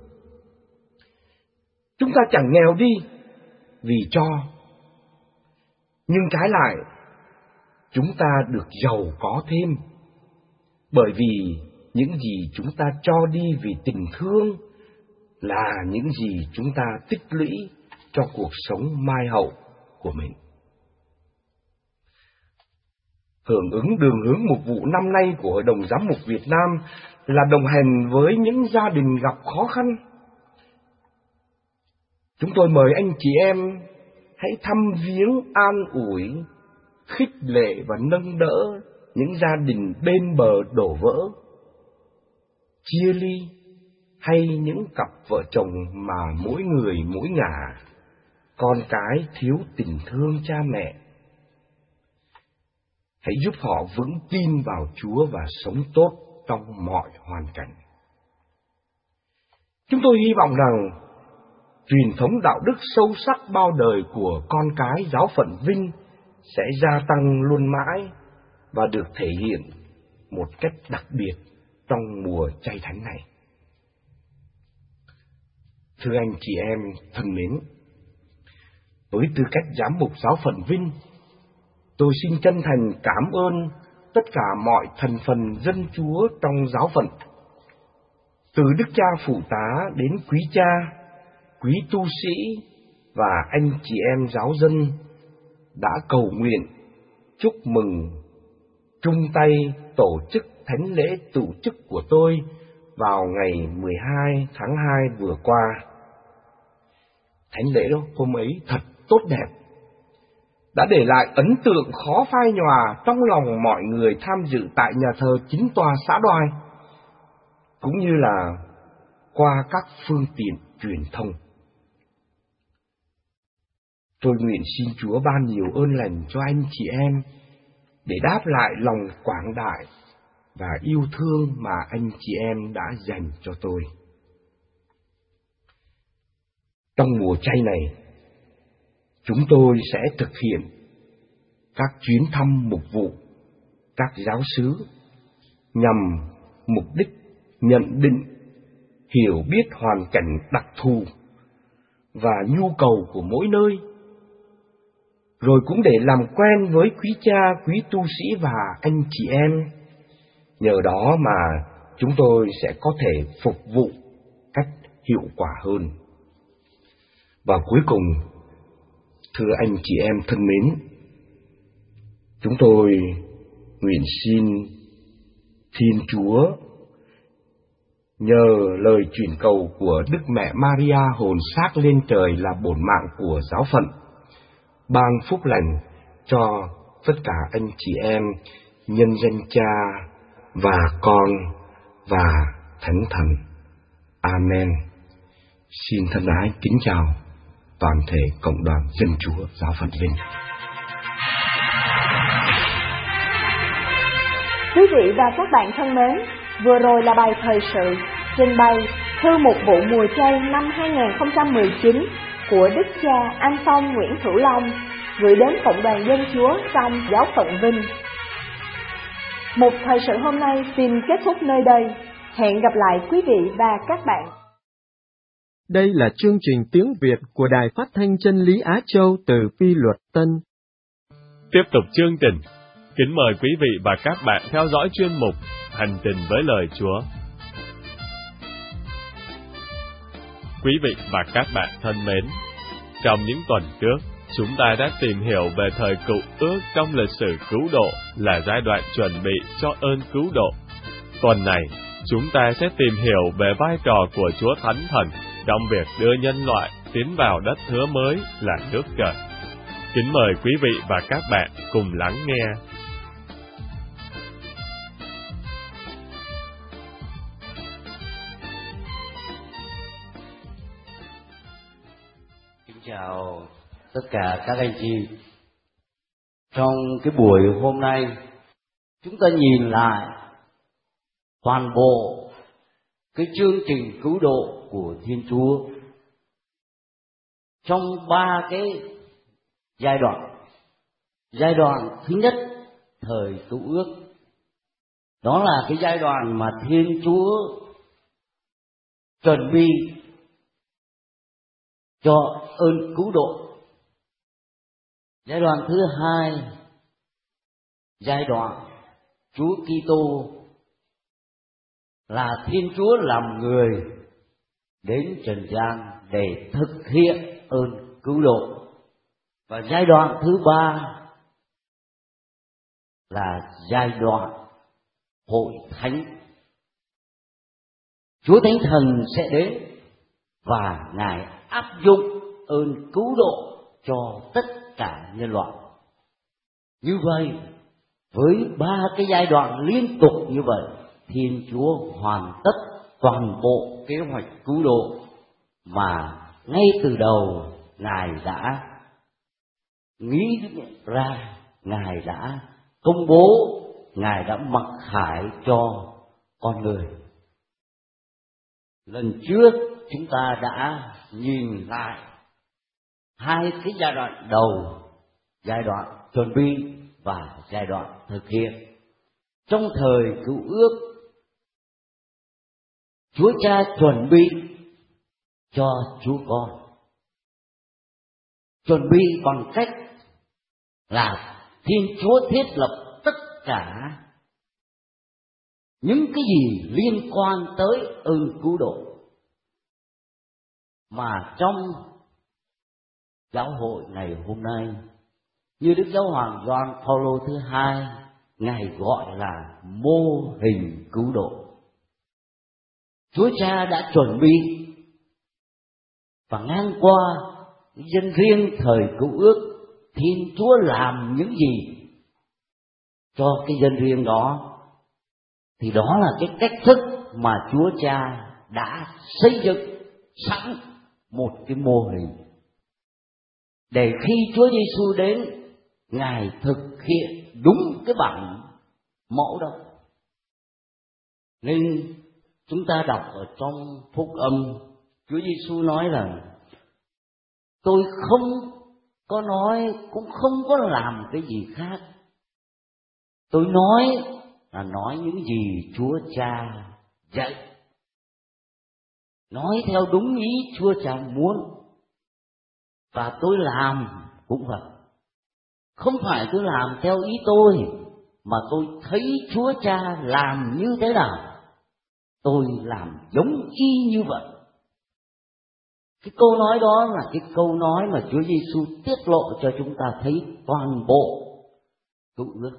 Chúng ta chẳng nghèo đi vì cho, nhưng trái lại, chúng ta được giàu có thêm, bởi vì những gì chúng ta cho đi vì tình thương là những gì chúng ta tích lũy cho cuộc sống mai hậu của mình. Hưởng ứng đường hướng mục vụ năm nay của Hội đồng Giám mục Việt Nam là đồng hành với những gia đình gặp khó khăn. Chúng tôi mời anh chị em hãy thăm viếng, an ủi, khích lệ và nâng đỡ những gia đình bên bờ đổ vỡ, chia ly, hay những cặp vợ chồng mà mỗi người mỗi ngả, con cái thiếu tình thương cha mẹ. Hãy giúp họ vững tin vào Chúa và sống tốt trong mọi hoàn cảnh. Chúng tôi hy vọng rằng truyền thống đạo đức sâu sắc bao đời của con cái giáo phận Vinh sẽ gia tăng luôn mãi và được thể hiện một cách đặc biệt trong mùa chay thánh này. Thưa anh chị em thân mến, với tư cách giám mục giáo phận Vinh, tôi xin chân thành cảm ơn tất cả mọi thành phần dân Chúa trong giáo phận, từ Đức Cha Phụ Tá đến quý cha, quý tu sĩ và anh chị em giáo dân đã cầu nguyện, chúc mừng, chung tay tổ chức thánh lễ tụ chức của tôi vào ngày 12 tháng 2 vừa qua. Thánh lễ đó hôm ấy thật tốt đẹp, đã để lại ấn tượng khó phai nhòa trong lòng mọi người tham dự tại nhà thờ Chính tòa xã Đoài, cũng như là qua các phương tiện truyền thông. Tôi nguyện xin Chúa ban nhiều ơn lành cho anh chị em để đáp lại lòng quảng đại và yêu thương mà anh chị em đã dành cho tôi. Trong mùa chay này, chúng tôi sẽ thực hiện các chuyến thăm mục vụ các giáo xứ nhằm mục đích nhận định, hiểu biết hoàn cảnh đặc thù và nhu cầu của mỗi nơi, rồi cũng để làm quen với quý cha, quý tu sĩ và anh chị em. Nhờ đó mà chúng tôi sẽ có thể phục vụ cách hiệu quả hơn. Và cuối cùng, thưa anh chị em thân mến, chúng tôi nguyện xin Thiên Chúa nhờ lời chuyển cầu của Đức Mẹ Maria hồn xác lên trời là bổn mạng của giáo phận, ban phúc lành cho tất cả anh chị em, nhân danh Cha và Con và Thánh Thần. Amen. Xin thân ái kính chào toàn thể cộng đoàn Dân Chúa Giáo phận Vinh. Quý vị và các bạn thân mến, vừa rồi là bài thời sự trình bày thư mục vụ mùa chay năm 2019 của Đức cha Anh Phong Nguyễn Hữu Long gửi đến cộng đoàn Dân Chúa trong Giáo phận Vinh. Mục thời sự hôm nay xin kết thúc nơi đây. Hẹn gặp lại quý vị và các bạn. Đây là chương trình tiếng Việt của Đài Phát thanh Chân lý Á Châu từ Phi Luật Tân. Tiếp tục chương trình, kính mời quý vị và các bạn theo dõi chuyên mục Hành trình với lời Chúa. Quý vị và các bạn thân mến, trong những tuần trước, chúng ta đã tìm hiểu về thời cựu ước trong lịch sử cứu độ là giai đoạn chuẩn bị cho ơn cứu độ. Tuần này, chúng ta sẽ tìm hiểu về vai trò của Chúa Thánh Thần trong việc đưa nhân loại tiến vào đất hứa mới là nước trời. Kính mời quý vị và các bạn cùng lắng nghe. Kính chào tất cả các anh chị. Trong cái buổi hôm nay, chúng ta nhìn lại toàn bộ cái chương trình cứu độ của Thiên Chúa trong 3 cái giai đoạn. Giai đoạn thứ nhất, thời cứu ước, đó là cái giai đoạn mà Thiên Chúa chuẩn bị cho ơn cứu độ. Giai đoạn thứ hai, giai đoạn Chúa Kitô là Thiên Chúa làm người đến trần gian để thực hiện ơn cứu độ. Và giai đoạn thứ ba là giai đoạn hội thánh. Chúa Thánh Thần sẽ đến và Ngài áp dụng ơn cứu độ cho tất cả nhân loại. Như vậy, với 3 cái giai đoạn liên tục như vậy, Thiên Chúa hoàn tất toàn bộ kế hoạch cứu độ mà ngay từ đầu Ngài đã nghĩ ra, Ngài đã công bố, Ngài đã mặc khải cho con người. Lần trước chúng ta đã nhìn lại 2 cái giai đoạn đầu, giai đoạn chuẩn bị và giai đoạn thực hiện. Trong thời cứu ước, Chúa Cha chuẩn bị cho Chúa Con. Chuẩn bị bằng cách là Thiên Chúa thiết lập tất cả những cái gì liên quan tới ơn cứu độ mà trong giáo hội ngày hôm nay, như Đức Giáo hoàng Gioan Phaolô thứ 2, Ngài gọi là mô hình cứu độ. Chúa Cha đã chuẩn bị và ngang qua dân riêng thời cứu ước, Thiên Chúa làm những gì cho cái dân riêng đó, thì đó là cái cách thức mà Chúa Cha đã xây dựng sẵn một cái mô hình. để khi Chúa Giêsu đến, Ngài thực hiện đúng cái bản mẫu đó. Nên chúng ta đọc ở trong Phúc Âm, Chúa Giêsu nói rằng tôi không có nói, cũng không có làm cái gì khác. Tôi nói là nói những gì Chúa Cha dạy, nói theo đúng ý Chúa Cha muốn. Và tôi làm cũng vậy. Không phải tôi làm theo ý tôi, mà tôi thấy Chúa Cha làm như thế nào, tôi làm giống y như vậy. Cái câu nói đó là cái câu nói mà Chúa Giêsu tiết lộ cho chúng ta thấy toàn bộ Cựu Ước.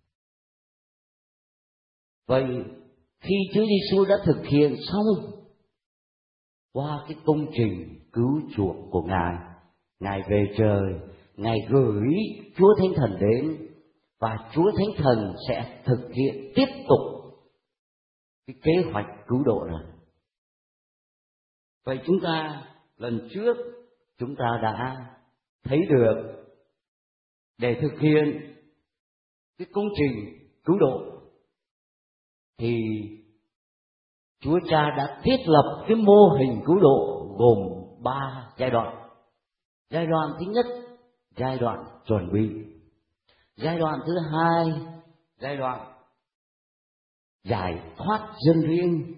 Vậy khi Chúa Giêsu đã thực hiện xong qua cái công trình cứu chuộc của Ngài, Ngài về trời, Ngài gửi Chúa Thánh Thần đến, và Chúa Thánh Thần sẽ thực hiện tiếp tục cái kế hoạch cứu độ này. Vậy chúng ta lần trước chúng ta đã thấy được, để thực hiện cái công trình cứu độ thì Chúa Cha đã thiết lập cái mô hình cứu độ gồm 3 giai đoạn. Giai đoạn thứ nhất, giai đoạn chuẩn bị. Giai đoạn thứ hai, giai đoạn giải thoát dân riêng.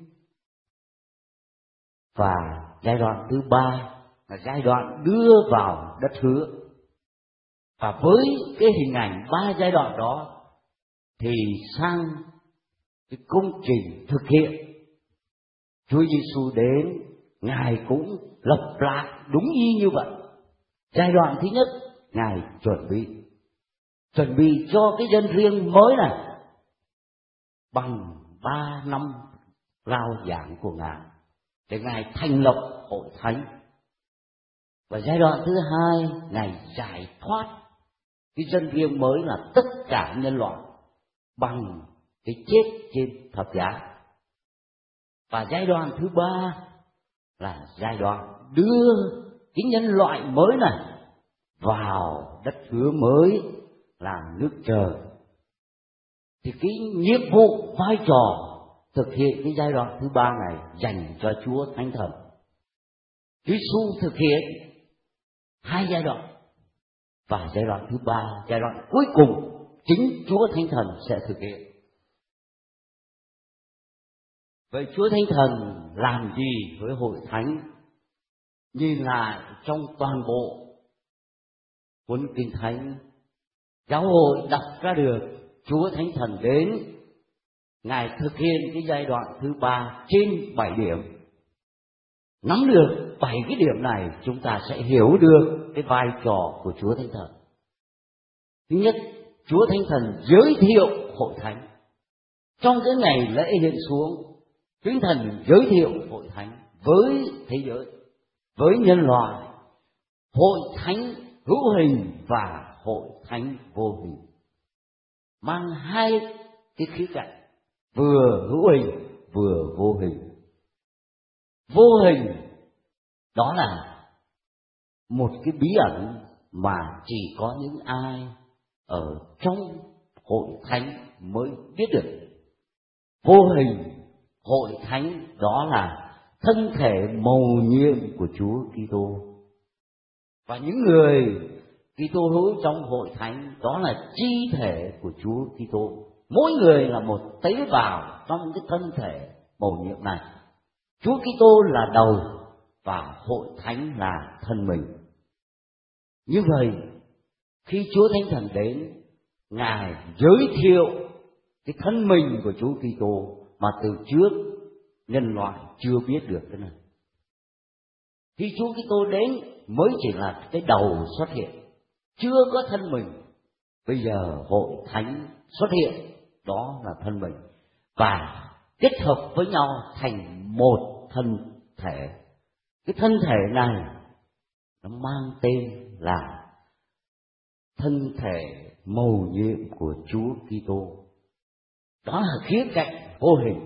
Và giai đoạn thứ ba là giai đoạn đưa vào đất hứa. Và với cái hình ảnh 3 giai đoạn đó thì sang cái công trình thực hiện, Chúa Giêsu đến, Ngài cũng lặp lại đúng y như vậy. Giai đoạn thứ nhất, Ngài chuẩn bị cho cái dân riêng mới này bằng 3 năm rao giảng của Ngài, để Ngài thành lập hội thánh. Và giai đoạn thứ hai, Ngài giải thoát cái dân riêng mới là tất cả nhân loại bằng cái chết trên thập giá. Và giai đoạn thứ ba là giai đoạn đưa cái nhân loại mới này vào đất hứa mới là nước trời. Thì cái nhiệm vụ vai trò thực hiện cái giai đoạn thứ ba này dành cho Chúa Thánh Thần. Chúa Giêsu thực hiện 2 giai đoạn, và giai đoạn thứ ba, giai đoạn cuối cùng, chính Chúa Thánh Thần sẽ thực hiện. Vậy Chúa Thánh Thần làm gì với hội thánh? Nhìn lại trong toàn bộ cuốn Kinh Thánh, giáo hội đọc ra được Chúa Thánh Thần đến, Ngài thực hiện cái giai đoạn thứ ba trên 7 điểm. Nắm được 7 cái điểm này, chúng ta sẽ hiểu được cái vai trò của Chúa Thánh Thần. Thứ nhất, Chúa Thánh Thần giới thiệu hội thánh. Trong cái ngày lễ hiện xuống, Chúa Thánh Thần giới thiệu hội thánh với thế giới, với nhân loại, hội thánh hữu hình và hội thánh vô hình, mang 2 cái khía cạnh, vừa hữu hình vừa vô hình. Vô hình đó là một cái bí ẩn mà chỉ có những ai ở trong hội thánh mới biết được. Vô hình hội thánh đó là thân thể mầu nhiệm của Chúa Kitô, và những người Kitô hữu trong hội thánh đó là chi thể của Chúa Kitô. Mỗi người là một tế bào trong cái thân thể mầu nhiệm này. Chúa Kitô là đầu và hội thánh là thân mình. Như vậy, khi Chúa Thánh Thần đến, Ngài giới thiệu cái thân mình của Chúa Kitô mà từ trước nhân loại chưa biết được cái này. Khi Chúa Kitô đến mới chỉ là cái đầu xuất hiện, chưa có thân mình. Bây giờ hội thánh xuất hiện, đó là thân mình, và kết hợp với nhau thành một thân thể. Cái thân thể này nó mang tên là thân thể mầu nhiệm của Chúa Kitô. Đó là khía cạnh vô hình.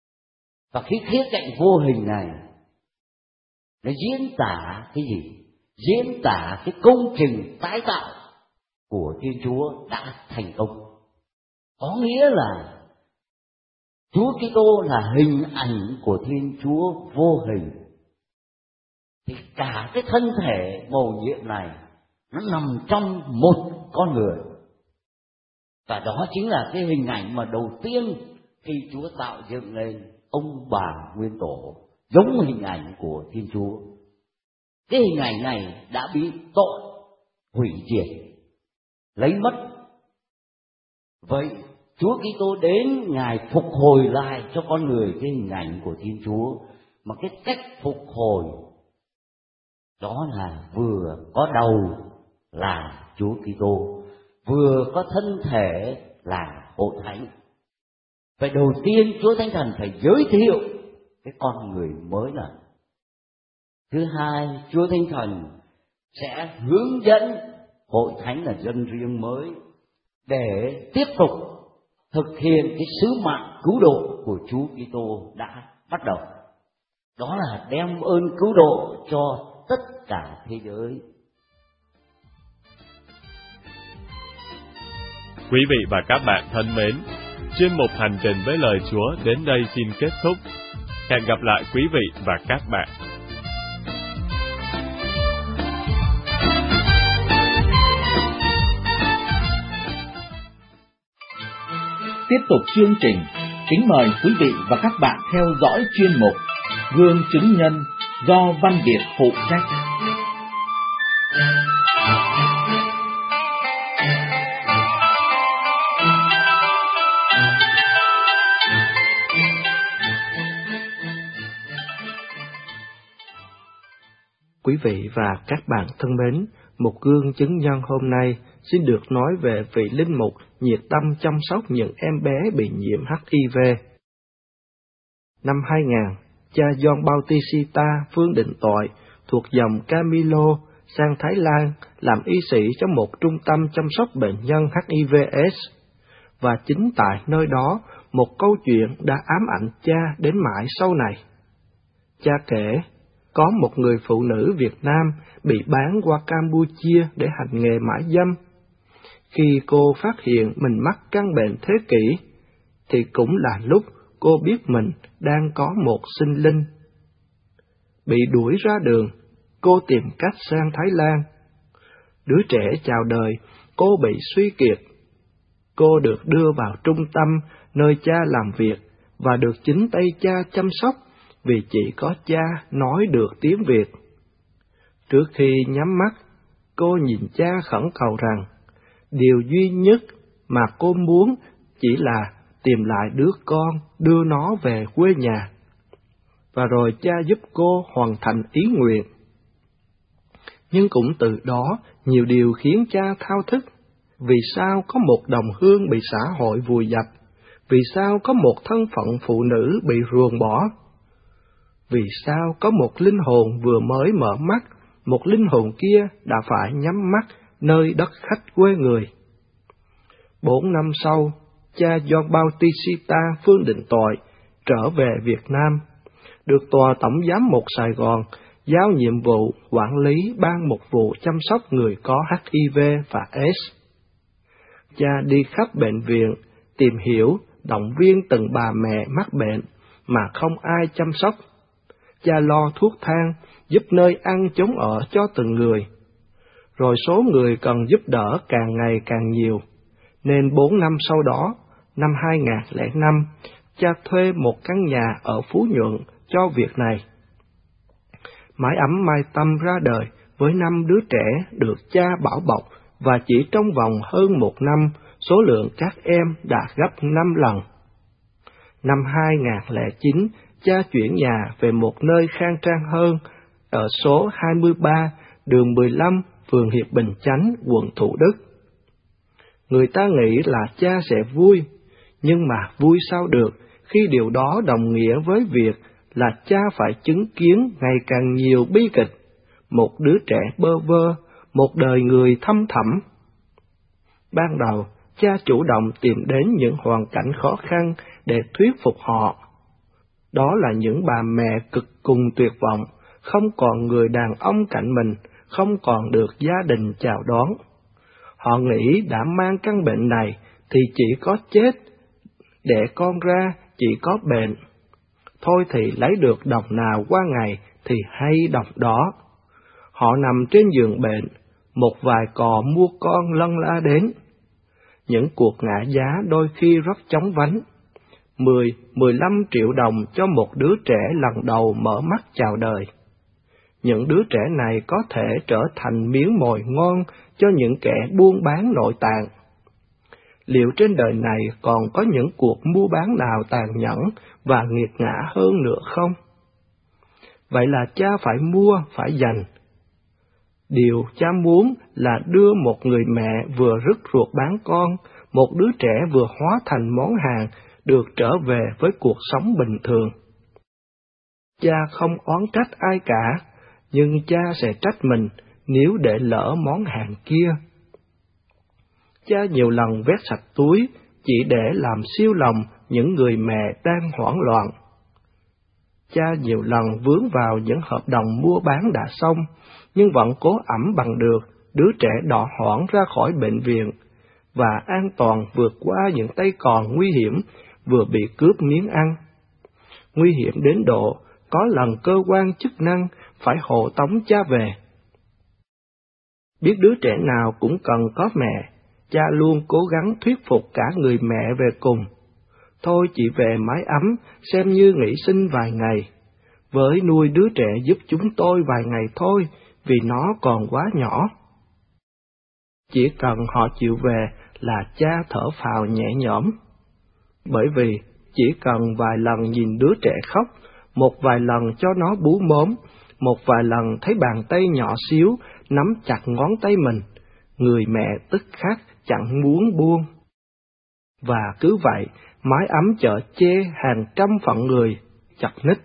Và cái khía cạnh vô hình này nó diễn tả cái gì? diễn tả cái công trình tái tạo của Thiên Chúa đã thành công. Có nghĩa là Chúa Kitô là hình ảnh của Thiên Chúa vô hình. Thì cả cái thân thể mầu nhiệm này nó nằm trong một con người. Và đó chính là cái hình ảnh mà đầu tiên khi Chúa tạo dựng lên ông bà nguyên tổ, giống hình ảnh của Thiên Chúa. Cái hình ảnh này đã bị tội hủy diệt, lấy mất. Vậy Chúa Kitô đến, Ngài phục hồi lại cho con người cái hình ảnh của Thiên Chúa. Mà cái cách phục hồi đó là vừa có đầu là Chúa Kitô, vừa có thân thể là Hội Thánh. Vậy đầu tiên Chúa Thánh Thần phải giới thiệu cái con người mới này. Thứ hai, Chúa Thánh Thần sẽ hướng dẫn Hội Thánh là dân riêng mới để tiếp tục thực hiện cái sứ mạng cứu độ của Chúa Kitô đã bắt đầu. Đó là đem ơn cứu độ cho tất cả thế giới. Quý vị và các bạn thân mến, chuyên mục Hành trình với lời Chúa đến đây xin kết thúc. Hẹn gặp lại quý vị và các bạn. Tiếp tục chương trình, kính mời quý vị và các bạn theo dõi chuyên mục Gương chứng nhân do Văn Việt phụ trách. Quý vị và các bạn thân mến, một gương chứng nhân hôm nay xin được nói về vị linh mục nhiệt tâm chăm sóc những em bé bị nhiễm HIV. Năm 2000, cha John Bautista Phương Định Tội thuộc dòng Camilo sang Thái Lan làm y sĩ cho một trung tâm chăm sóc bệnh nhân HIV/AIDS. Và chính tại nơi đó, một câu chuyện đã ám ảnh cha đến mãi sau này. Cha kể, có một người phụ nữ Việt Nam bị bán qua Campuchia để hành nghề mại dâm. Khi cô phát hiện mình mắc căn bệnh thế kỷ, thì cũng là lúc cô biết mình đang có một sinh linh. Bị đuổi ra đường, cô tìm cách sang Thái Lan. Đứa trẻ chào đời, cô bị suy kiệt. Cô được đưa vào trung tâm nơi cha làm việc và được chính tay cha chăm sóc, vì chỉ có cha nói được tiếng Việt. Trước khi nhắm mắt, cô nhìn cha khẩn cầu rằng, điều duy nhất mà cô muốn chỉ là tìm lại đứa con, đưa nó về quê nhà. Và rồi cha giúp cô hoàn thành ý nguyện. Nhưng cũng từ đó, nhiều điều khiến cha thao thức. Vì sao có một đồng hương bị xã hội vùi dập? Vì sao có một thân phận phụ nữ bị ruồng bỏ? Vì sao có một linh hồn vừa mới mở mắt, một linh hồn kia đã phải nhắm mắt nơi đất khách quê người? 4 năm sau, cha John Bautista Phương Định Tội trở về Việt Nam, được Tòa Tổng Giám mục Sài Gòn giao nhiệm vụ quản lý ban mục vụ chăm sóc người có HIV và AIDS. Cha đi khắp bệnh viện, tìm hiểu, động viên từng bà mẹ mắc bệnh mà không ai chăm sóc. Cha lo thuốc thang, giúp nơi ăn chốn ở cho từng người. Rồi số người cần giúp đỡ càng ngày càng nhiều, nên 4 năm sau đó, năm 2005, cha thuê một căn nhà ở Phú Nhuận cho việc này. Mái ấm Mai Tâm ra đời với 5 đứa trẻ được cha bảo bọc, và chỉ trong vòng hơn 1 năm, số lượng các em đã gấp 5 lần. Năm 2009, cha chuyển nhà về một nơi khang trang hơn, ở số 23, đường 15, phường Hiệp Bình Chánh, quận Thủ Đức. Người ta nghĩ là cha sẽ vui, nhưng mà vui sao được khi điều đó đồng nghĩa với việc là cha phải chứng kiến ngày càng nhiều bi kịch, một đứa trẻ bơ vơ, một đời người thâm thẳm. Ban đầu, cha chủ động tìm đến những hoàn cảnh khó khăn để thuyết phục họ. Đó là những bà mẹ cực cùng tuyệt vọng, không còn người đàn ông cạnh mình, không còn được gia đình chào đón. Họ nghĩ đã mang căn bệnh này thì chỉ có chết, đẻ con ra chỉ có bệnh. Thôi thì lấy được đồng nào qua ngày thì hay đồng đó. Họ nằm trên giường bệnh, một vài cò mua con lân la đến. Những cuộc ngã giá đôi khi rất chóng vánh. 10-15 triệu đồng cho một đứa trẻ lần đầu mở mắt chào đời. Những đứa trẻ này có thể trở thành miếng mồi ngon cho những kẻ buôn bán nội tạng. Liệu trên đời này còn có những cuộc mua bán nào tàn nhẫn và nghiệt ngã hơn nữa không? Vậy là cha phải mua, phải dành. Điều cha muốn là đưa một người mẹ vừa rứt ruột bán con, một đứa trẻ vừa hóa thành món hàng, được trở về với cuộc sống bình thường. Cha không oán trách ai cả, nhưng cha sẽ trách mình nếu để lỡ món hàng kia. Cha nhiều lần vét sạch túi chỉ để làm siêu lòng những người mẹ đang hoảng loạn. Cha nhiều lần vướng vào những hợp đồng mua bán đã xong, nhưng vẫn cố ẵm bằng được đứa trẻ đỏ hoảng ra khỏi bệnh viện, và an toàn vượt qua những tay cò nguy hiểm vừa bị cướp miếng ăn. Nguy hiểm đến độ có lần cơ quan chức năng phải hộ tống cha về. Biết đứa trẻ nào cũng cần có mẹ, cha luôn cố gắng thuyết phục cả người mẹ về cùng. Thôi chỉ về mái ấm, xem như nghỉ sinh vài ngày. Với nuôi đứa trẻ giúp chúng tôi vài ngày thôi, vì nó còn quá nhỏ. Chỉ cần họ chịu về là cha thở phào nhẹ nhõm. Bởi vì chỉ cần vài lần nhìn đứa trẻ khóc, một vài lần cho nó bú mớm, một vài lần thấy bàn tay nhỏ xíu nắm chặt ngón tay mình, người mẹ tức khắc chẳng muốn buông. Và cứ vậy, mái ấm chợ chê hàng trăm phận người chật ních.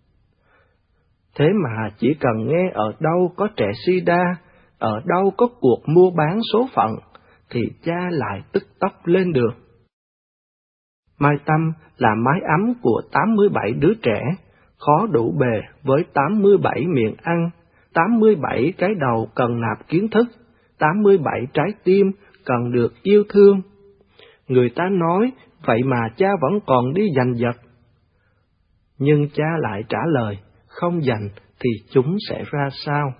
Thế mà chỉ cần nghe ở đâu có trẻ sida, ở đâu có cuộc mua bán số phận, thì cha lại tức tốc lên đường. Mai Tâm là mái ấm của 87 đứa trẻ, khó đủ bề với 87 miệng ăn, 87 cái đầu cần nạp kiến thức, 87 trái tim cần được yêu thương. Người ta nói, vậy mà cha vẫn còn đi giành giật. Nhưng cha lại trả lời, không giành thì chúng sẽ ra sao?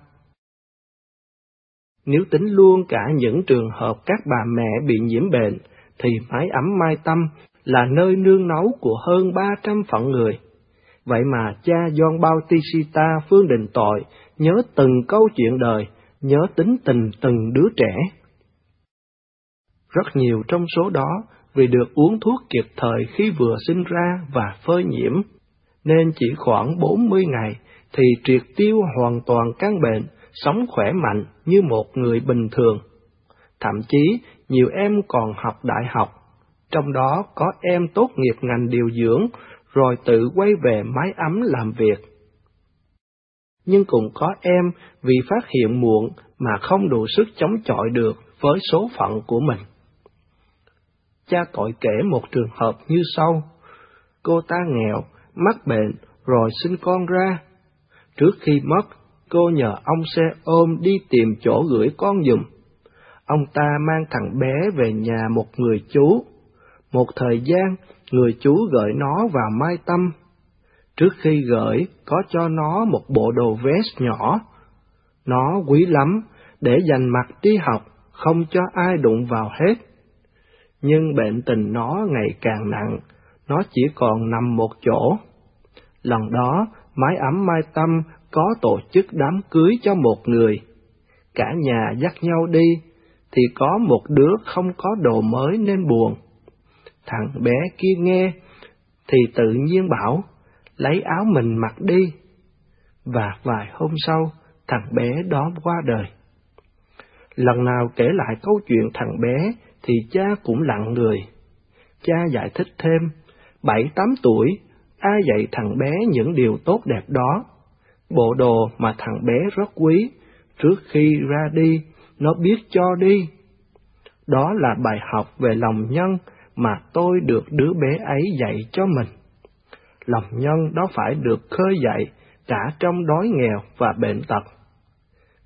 Nếu tính luôn cả những trường hợp các bà mẹ bị nhiễm bệnh, thì mái ấm Mai Tâm là nơi nương náu của hơn 300 phận người. Vậy mà cha John Bautista Phương Đình Tội nhớ từng câu chuyện đời, nhớ tính tình từng đứa trẻ. Rất nhiều trong số đó vì được uống thuốc kịp thời khi vừa sinh ra và phơi nhiễm, nên chỉ khoảng 40 ngày thì triệt tiêu hoàn toàn căn bệnh, sống khỏe mạnh như một người bình thường. Thậm chí nhiều em còn học đại học, trong đó có em tốt nghiệp ngành điều dưỡng rồi tự quay về mái ấm làm việc. Nhưng cũng có em vì phát hiện muộn mà không đủ sức chống chọi được với số phận của mình. Cha Tội kể một trường hợp như sau. Cô ta nghèo, mắc bệnh rồi sinh con ra. Trước khi mất, cô nhờ ông xe ôm đi tìm chỗ gửi con giùm. Ông ta mang thằng bé về nhà một người chú. Một thời gian, người chú gửi nó vào Mai Tâm. Trước khi gửi, có cho nó một bộ đồ vest nhỏ. Nó quý lắm, để dành mặc đi học, không cho ai đụng vào hết. Nhưng bệnh tình nó ngày càng nặng, nó chỉ còn nằm một chỗ. Lần đó, mái ấm Mai Tâm có tổ chức đám cưới cho một người. Cả nhà dắt nhau đi, thì có một đứa không có đồ mới nên buồn. Thằng bé kia nghe, thì tự nhiên bảo, lấy áo mình mặc đi. Và vài hôm sau, thằng bé đó qua đời. Lần nào kể lại câu chuyện thằng bé, thì cha cũng lặng người. Cha giải thích thêm, 7-8 tuổi, ai dạy thằng bé những điều tốt đẹp đó. Bộ đồ mà thằng bé rất quý, trước khi ra đi, nó biết cho đi. Đó là bài học về lòng nhân mà tôi được đứa bé ấy dạy cho mình. Lòng nhân đó phải được khơi dậy cả trong đói nghèo và bệnh tật.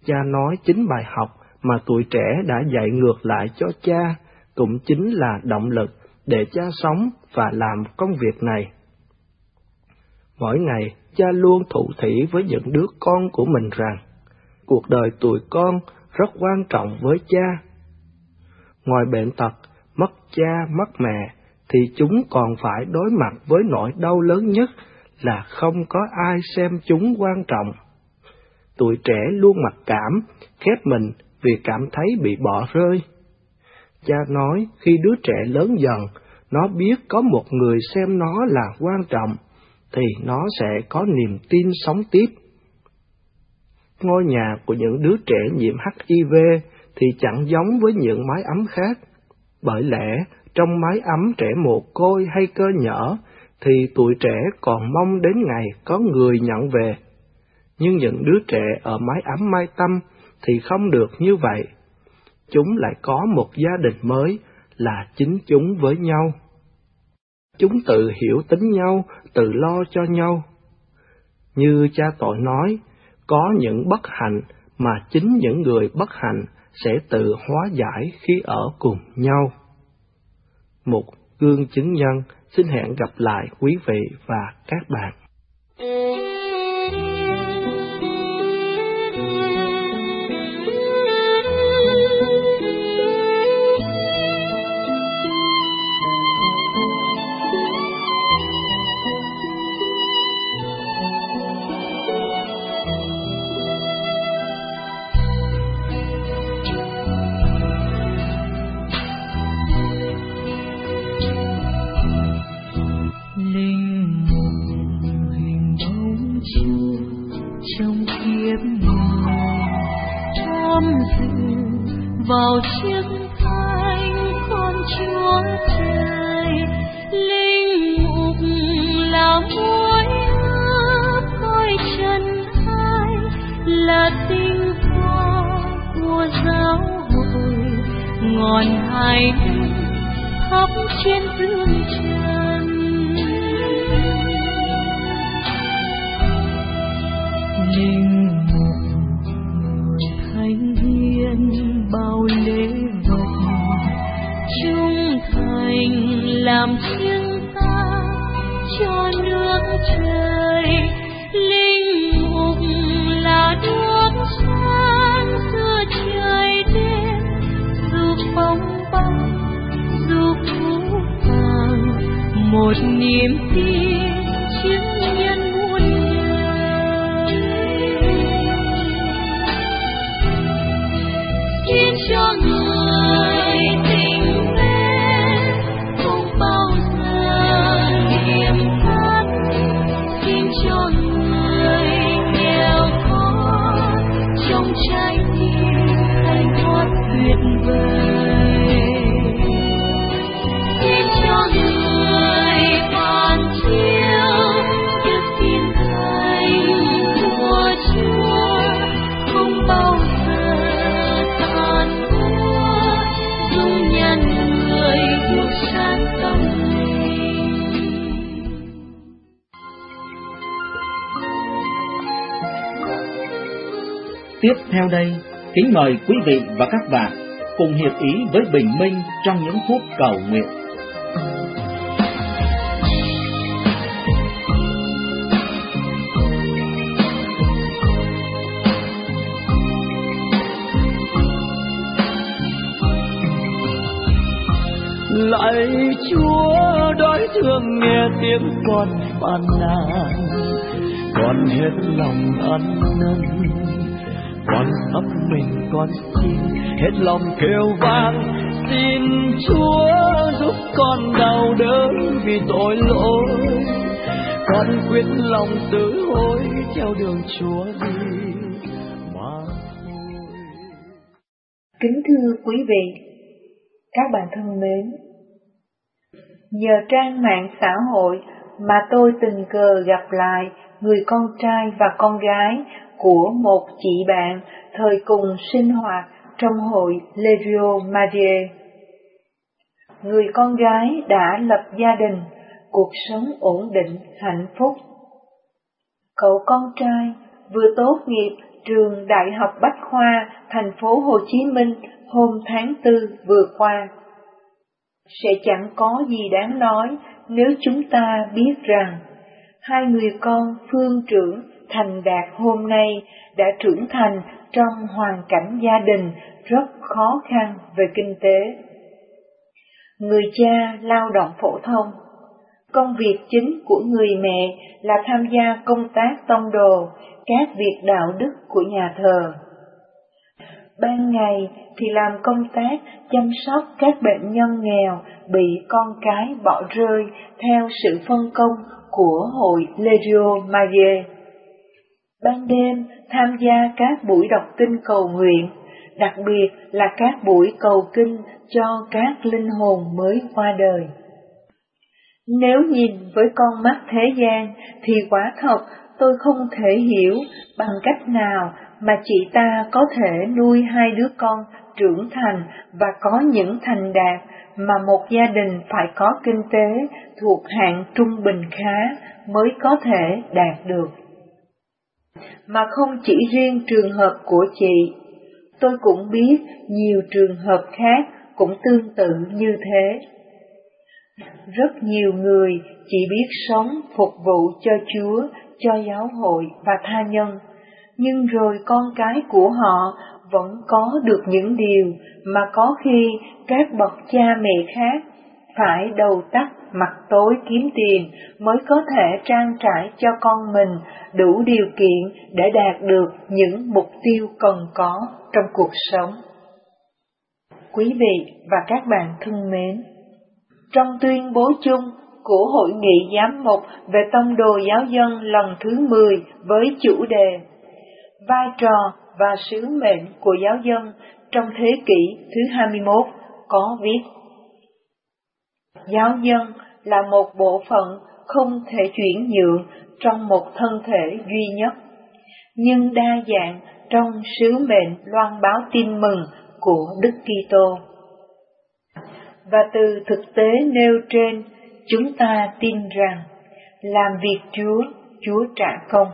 Cha nói chính bài học mà tuổi trẻ đã dạy ngược lại cho cha, cũng chính là động lực để cha sống và làm công việc này. Mỗi ngày, cha luôn thụ thỉ với những đứa con của mình rằng, cuộc đời tụi con rất quan trọng với cha. Ngoài bệnh tật, mất cha, mất mẹ, thì chúng còn phải đối mặt với nỗi đau lớn nhất là không có ai xem chúng quan trọng. Tuổi trẻ luôn mặc cảm, khép mình vì cảm thấy bị bỏ rơi. Cha nói khi đứa trẻ lớn dần, nó biết có một người xem nó là quan trọng, thì nó sẽ có niềm tin sống tiếp. Ngôi nhà của những đứa trẻ nhiễm HIV thì chẳng giống với những mái ấm khác, bởi lẽ trong mái ấm trẻ mồ côi hay cơ nhở thì tuổi trẻ còn mong đến ngày có người nhận về. Nhưng những đứa trẻ ở mái ấm Mai Tâm thì không được như vậy. Chúng lại có một gia đình mới là chính chúng với nhau. Chúng tự hiểu tính nhau, tự lo cho nhau. Như cha tội nói, có những bất hạnh mà chính những người bất hạnh sẽ tự hóa giải khi ở cùng nhau. Một gương chứng nhân, xin hẹn gặp lại quý vị và các bạn. Vào chiếc thánh con Chúa Trời, linh mục là muối ướp coi chân ai, là tinh hoa của giáo hội, ngọn hải thắp trên dương trần. Linh mục người thánh hiền bao lễ vật, trung thành làm chứng ta cho nước trời. Linh mục là đuốc sáng giữa trời đêm, dù bóng băng dù phũ phàng, một niềm tin chứng nhân muôn đời. Xin cho người tình mến không bao giờ niềm khát, xin cho người nghèo khó trong trái tim thanh thoát tuyệt vời. Xin cho người phản chiếu đức tin thành của Chúa, không bao giờ tàn úa, dung nhan người yêu sáng tâm linh. Tiếp theo đây, kính mời quý vị và các bạn cùng hiệp ý với Bình Minh trong những phút cầu nguyện. Lạy Chúa, đói thương nghe tiếng con phàn nàn, con hết lòng ăn năn, con ấp mình con xin hết lòng kêu van, xin Chúa giúp con đau đớn vì tội lỗi, con quyết lòng tự hối theo đường Chúa đi mà thôi. Kính thưa quý vị, các bạn thân mến, nhờ trang mạng xã hội mà tôi tình cờ gặp lại người con trai và con gái của một chị bạn thời cùng sinh hoạt trong hội Legio Maria. Người con gái đã lập gia đình, cuộc sống ổn định, hạnh phúc. Cậu con trai vừa tốt nghiệp trường Đại học Bách khoa thành phố Hồ Chí Minh hôm tháng 4 vừa qua. Sẽ chẳng có gì đáng nói nếu chúng ta biết rằng hai người con Phương Trưởng, Thành Đạt hôm nay đã trưởng thành trong hoàn cảnh gia đình rất khó khăn về kinh tế. Người cha lao động phổ thông, công việc chính của người mẹ là tham gia công tác tông đồ, các việc đạo đức của nhà thờ. Ban ngày thì làm công tác chăm sóc các bệnh nhân nghèo bị con cái bỏ rơi theo sự phân công của hội Legio Maria. Ban đêm tham gia các buổi đọc kinh cầu nguyện, đặc biệt là các buổi cầu kinh cho các linh hồn mới qua đời. Nếu nhìn với con mắt thế gian thì quả thật tôi không thể hiểu bằng cách nào mà chị ta có thể nuôi hai đứa con trưởng thành và có những thành đạt mà một gia đình phải có kinh tế thuộc hạng trung bình khá mới có thể đạt được. Mà không chỉ riêng trường hợp của chị, tôi cũng biết nhiều trường hợp khác cũng tương tự như thế. Rất nhiều người chỉ biết sống phục vụ cho Chúa, cho giáo hội và tha nhân, nhưng rồi con cái của họ vẫn có được những điều mà có khi các bậc cha mẹ khác phải đầu tắt mặt tối kiếm tiền mới có thể trang trải cho con mình đủ điều kiện để đạt được những mục tiêu cần có trong cuộc sống. Quý vị và các bạn thân mến, trong tuyên bố chung của Hội nghị Giám mục về tông đồ giáo dân lần thứ 10 với chủ đề Vai trò và sứ mệnh của giáo dân trong thế kỷ thứ 21 có viết: Giáo dân là một bộ phận không thể chuyển nhượng trong một thân thể duy nhất, nhưng đa dạng trong sứ mệnh loan báo tin mừng của Đức Kitô. Và từ thực tế nêu trên, chúng ta tin rằng làm việc Chúa, Chúa trả công.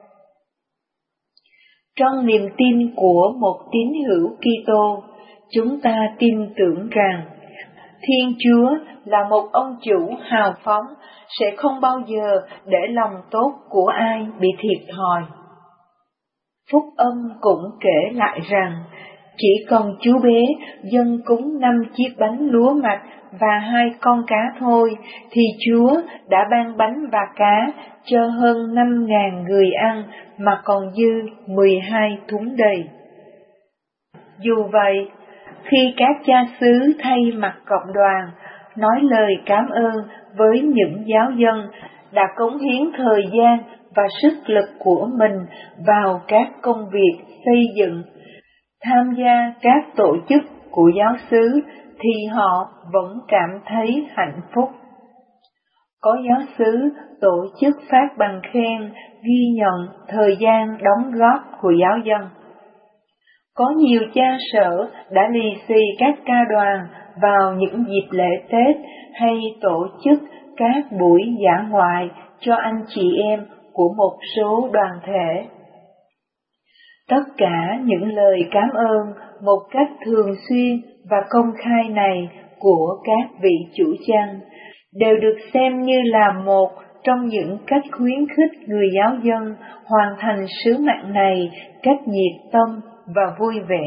Trong niềm tin của một tín hữu Kitô, chúng ta tin tưởng rằng Thiên Chúa là một ông chủ hào phóng, sẽ không bao giờ để lòng tốt của ai bị thiệt thòi. Phúc âm cũng kể lại rằng chỉ cần chú bé dâng cúng 5 chiếc bánh lúa mạch và 2 con cá thôi, thì Chúa đã ban bánh và cá cho hơn 5.000 người ăn mà còn dư 12 thúng đầy. Dù vậy, khi các cha xứ thay mặt cộng đoàn nói lời cảm ơn với những giáo dân đã cống hiến thời gian và sức lực của mình vào các công việc xây dựng, tham gia các tổ chức của giáo xứ, thì họ vẫn cảm thấy hạnh phúc. Có giáo xứ tổ chức phát bằng khen ghi nhận thời gian đóng góp của giáo dân. Có nhiều cha sở đã lì xì các ca đoàn vào những dịp lễ Tết hay tổ chức các buổi dã ngoại cho anh chị em của một số đoàn thể. Tất cả những lời cảm ơn một cách thường xuyên và công khai này của các vị chủ chăn đều được xem như là một trong những cách khuyến khích người giáo dân hoàn thành sứ mạng này cách nhiệt tâm và vui vẻ.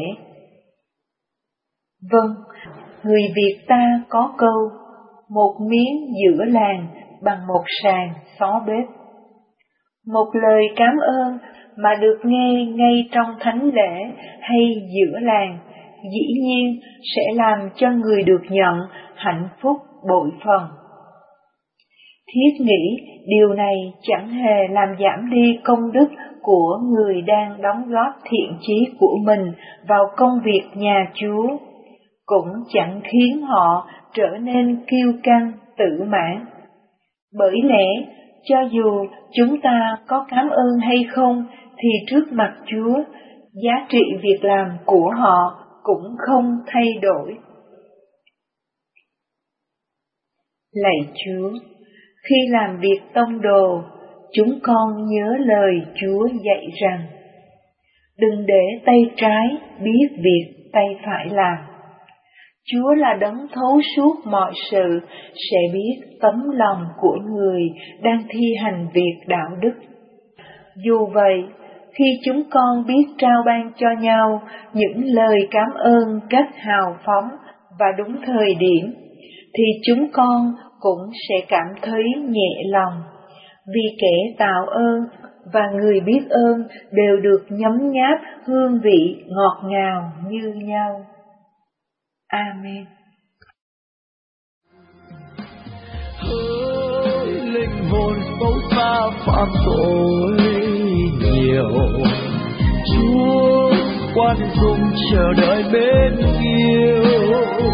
Vâng, người Việt ta có câu, một miếng giữa làng bằng một sàn xó bếp. Một lời cảm ơn mà được nghe ngay trong thánh lễ hay giữa làng, dĩ nhiên sẽ làm cho người được nhận hạnh phúc bội phần. Thiết nghĩ điều này chẳng hề làm giảm đi công đức của người đang đóng góp thiện chí của mình vào công việc nhà Chúa, cũng chẳng khiến họ trở nên kiêu căng tự mãn. Bởi lẽ, cho dù chúng ta có cảm ơn hay không, thì trước mặt Chúa, giá trị việc làm của họ cũng không thay đổi. Lạy Chúa, khi làm việc tông đồ, chúng con nhớ lời Chúa dạy rằng, Đừng để tay trái biết việc tay phải làm. Chúa là đấng thấu suốt mọi sự, sẽ biết tấm lòng của người đang thi hành việc đạo đức. Dù vậy, khi chúng con biết trao ban cho nhau những lời cảm ơn cách hào phóng và đúng thời điểm, thì chúng con cũng sẽ cảm thấy nhẹ lòng, vì kẻ tạo ơn và người biết ơn đều được nhấm nháp hương vị ngọt ngào như nhau. Amen. Hỡi linh hồn xấu xa phạm tội nhiều, Chúa khoan dung chờ đợi bên yêu.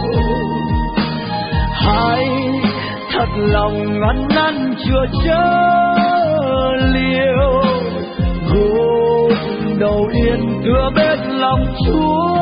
Hãy thật lòng ăn năn chữa chớ liêu, gục đầu yên tựa bên lòng Chúa.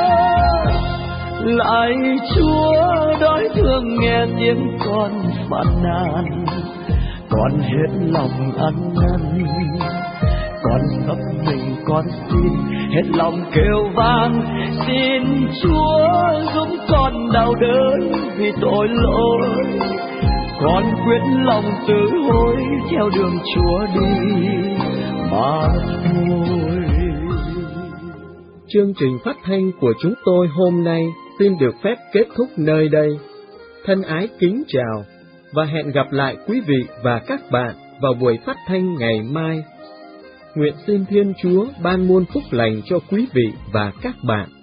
Lạy Chúa đói thương nghe tiếng con phàn nàn, con hết lòng ăn năn, con sắp mình con xin hết lòng kêu vang, xin Chúa giúp con đau đớn vì tội lỗi, con quyết lòng từ hối theo đường Chúa đi mà thôi. Chương trình phát thanh của chúng tôi hôm nay xin được phép kết thúc nơi đây. Thân ái kính chào và hẹn gặp lại quý vị và các bạn vào buổi phát thanh ngày mai. Nguyện xin Thiên Chúa ban muôn phúc lành cho quý vị và các bạn.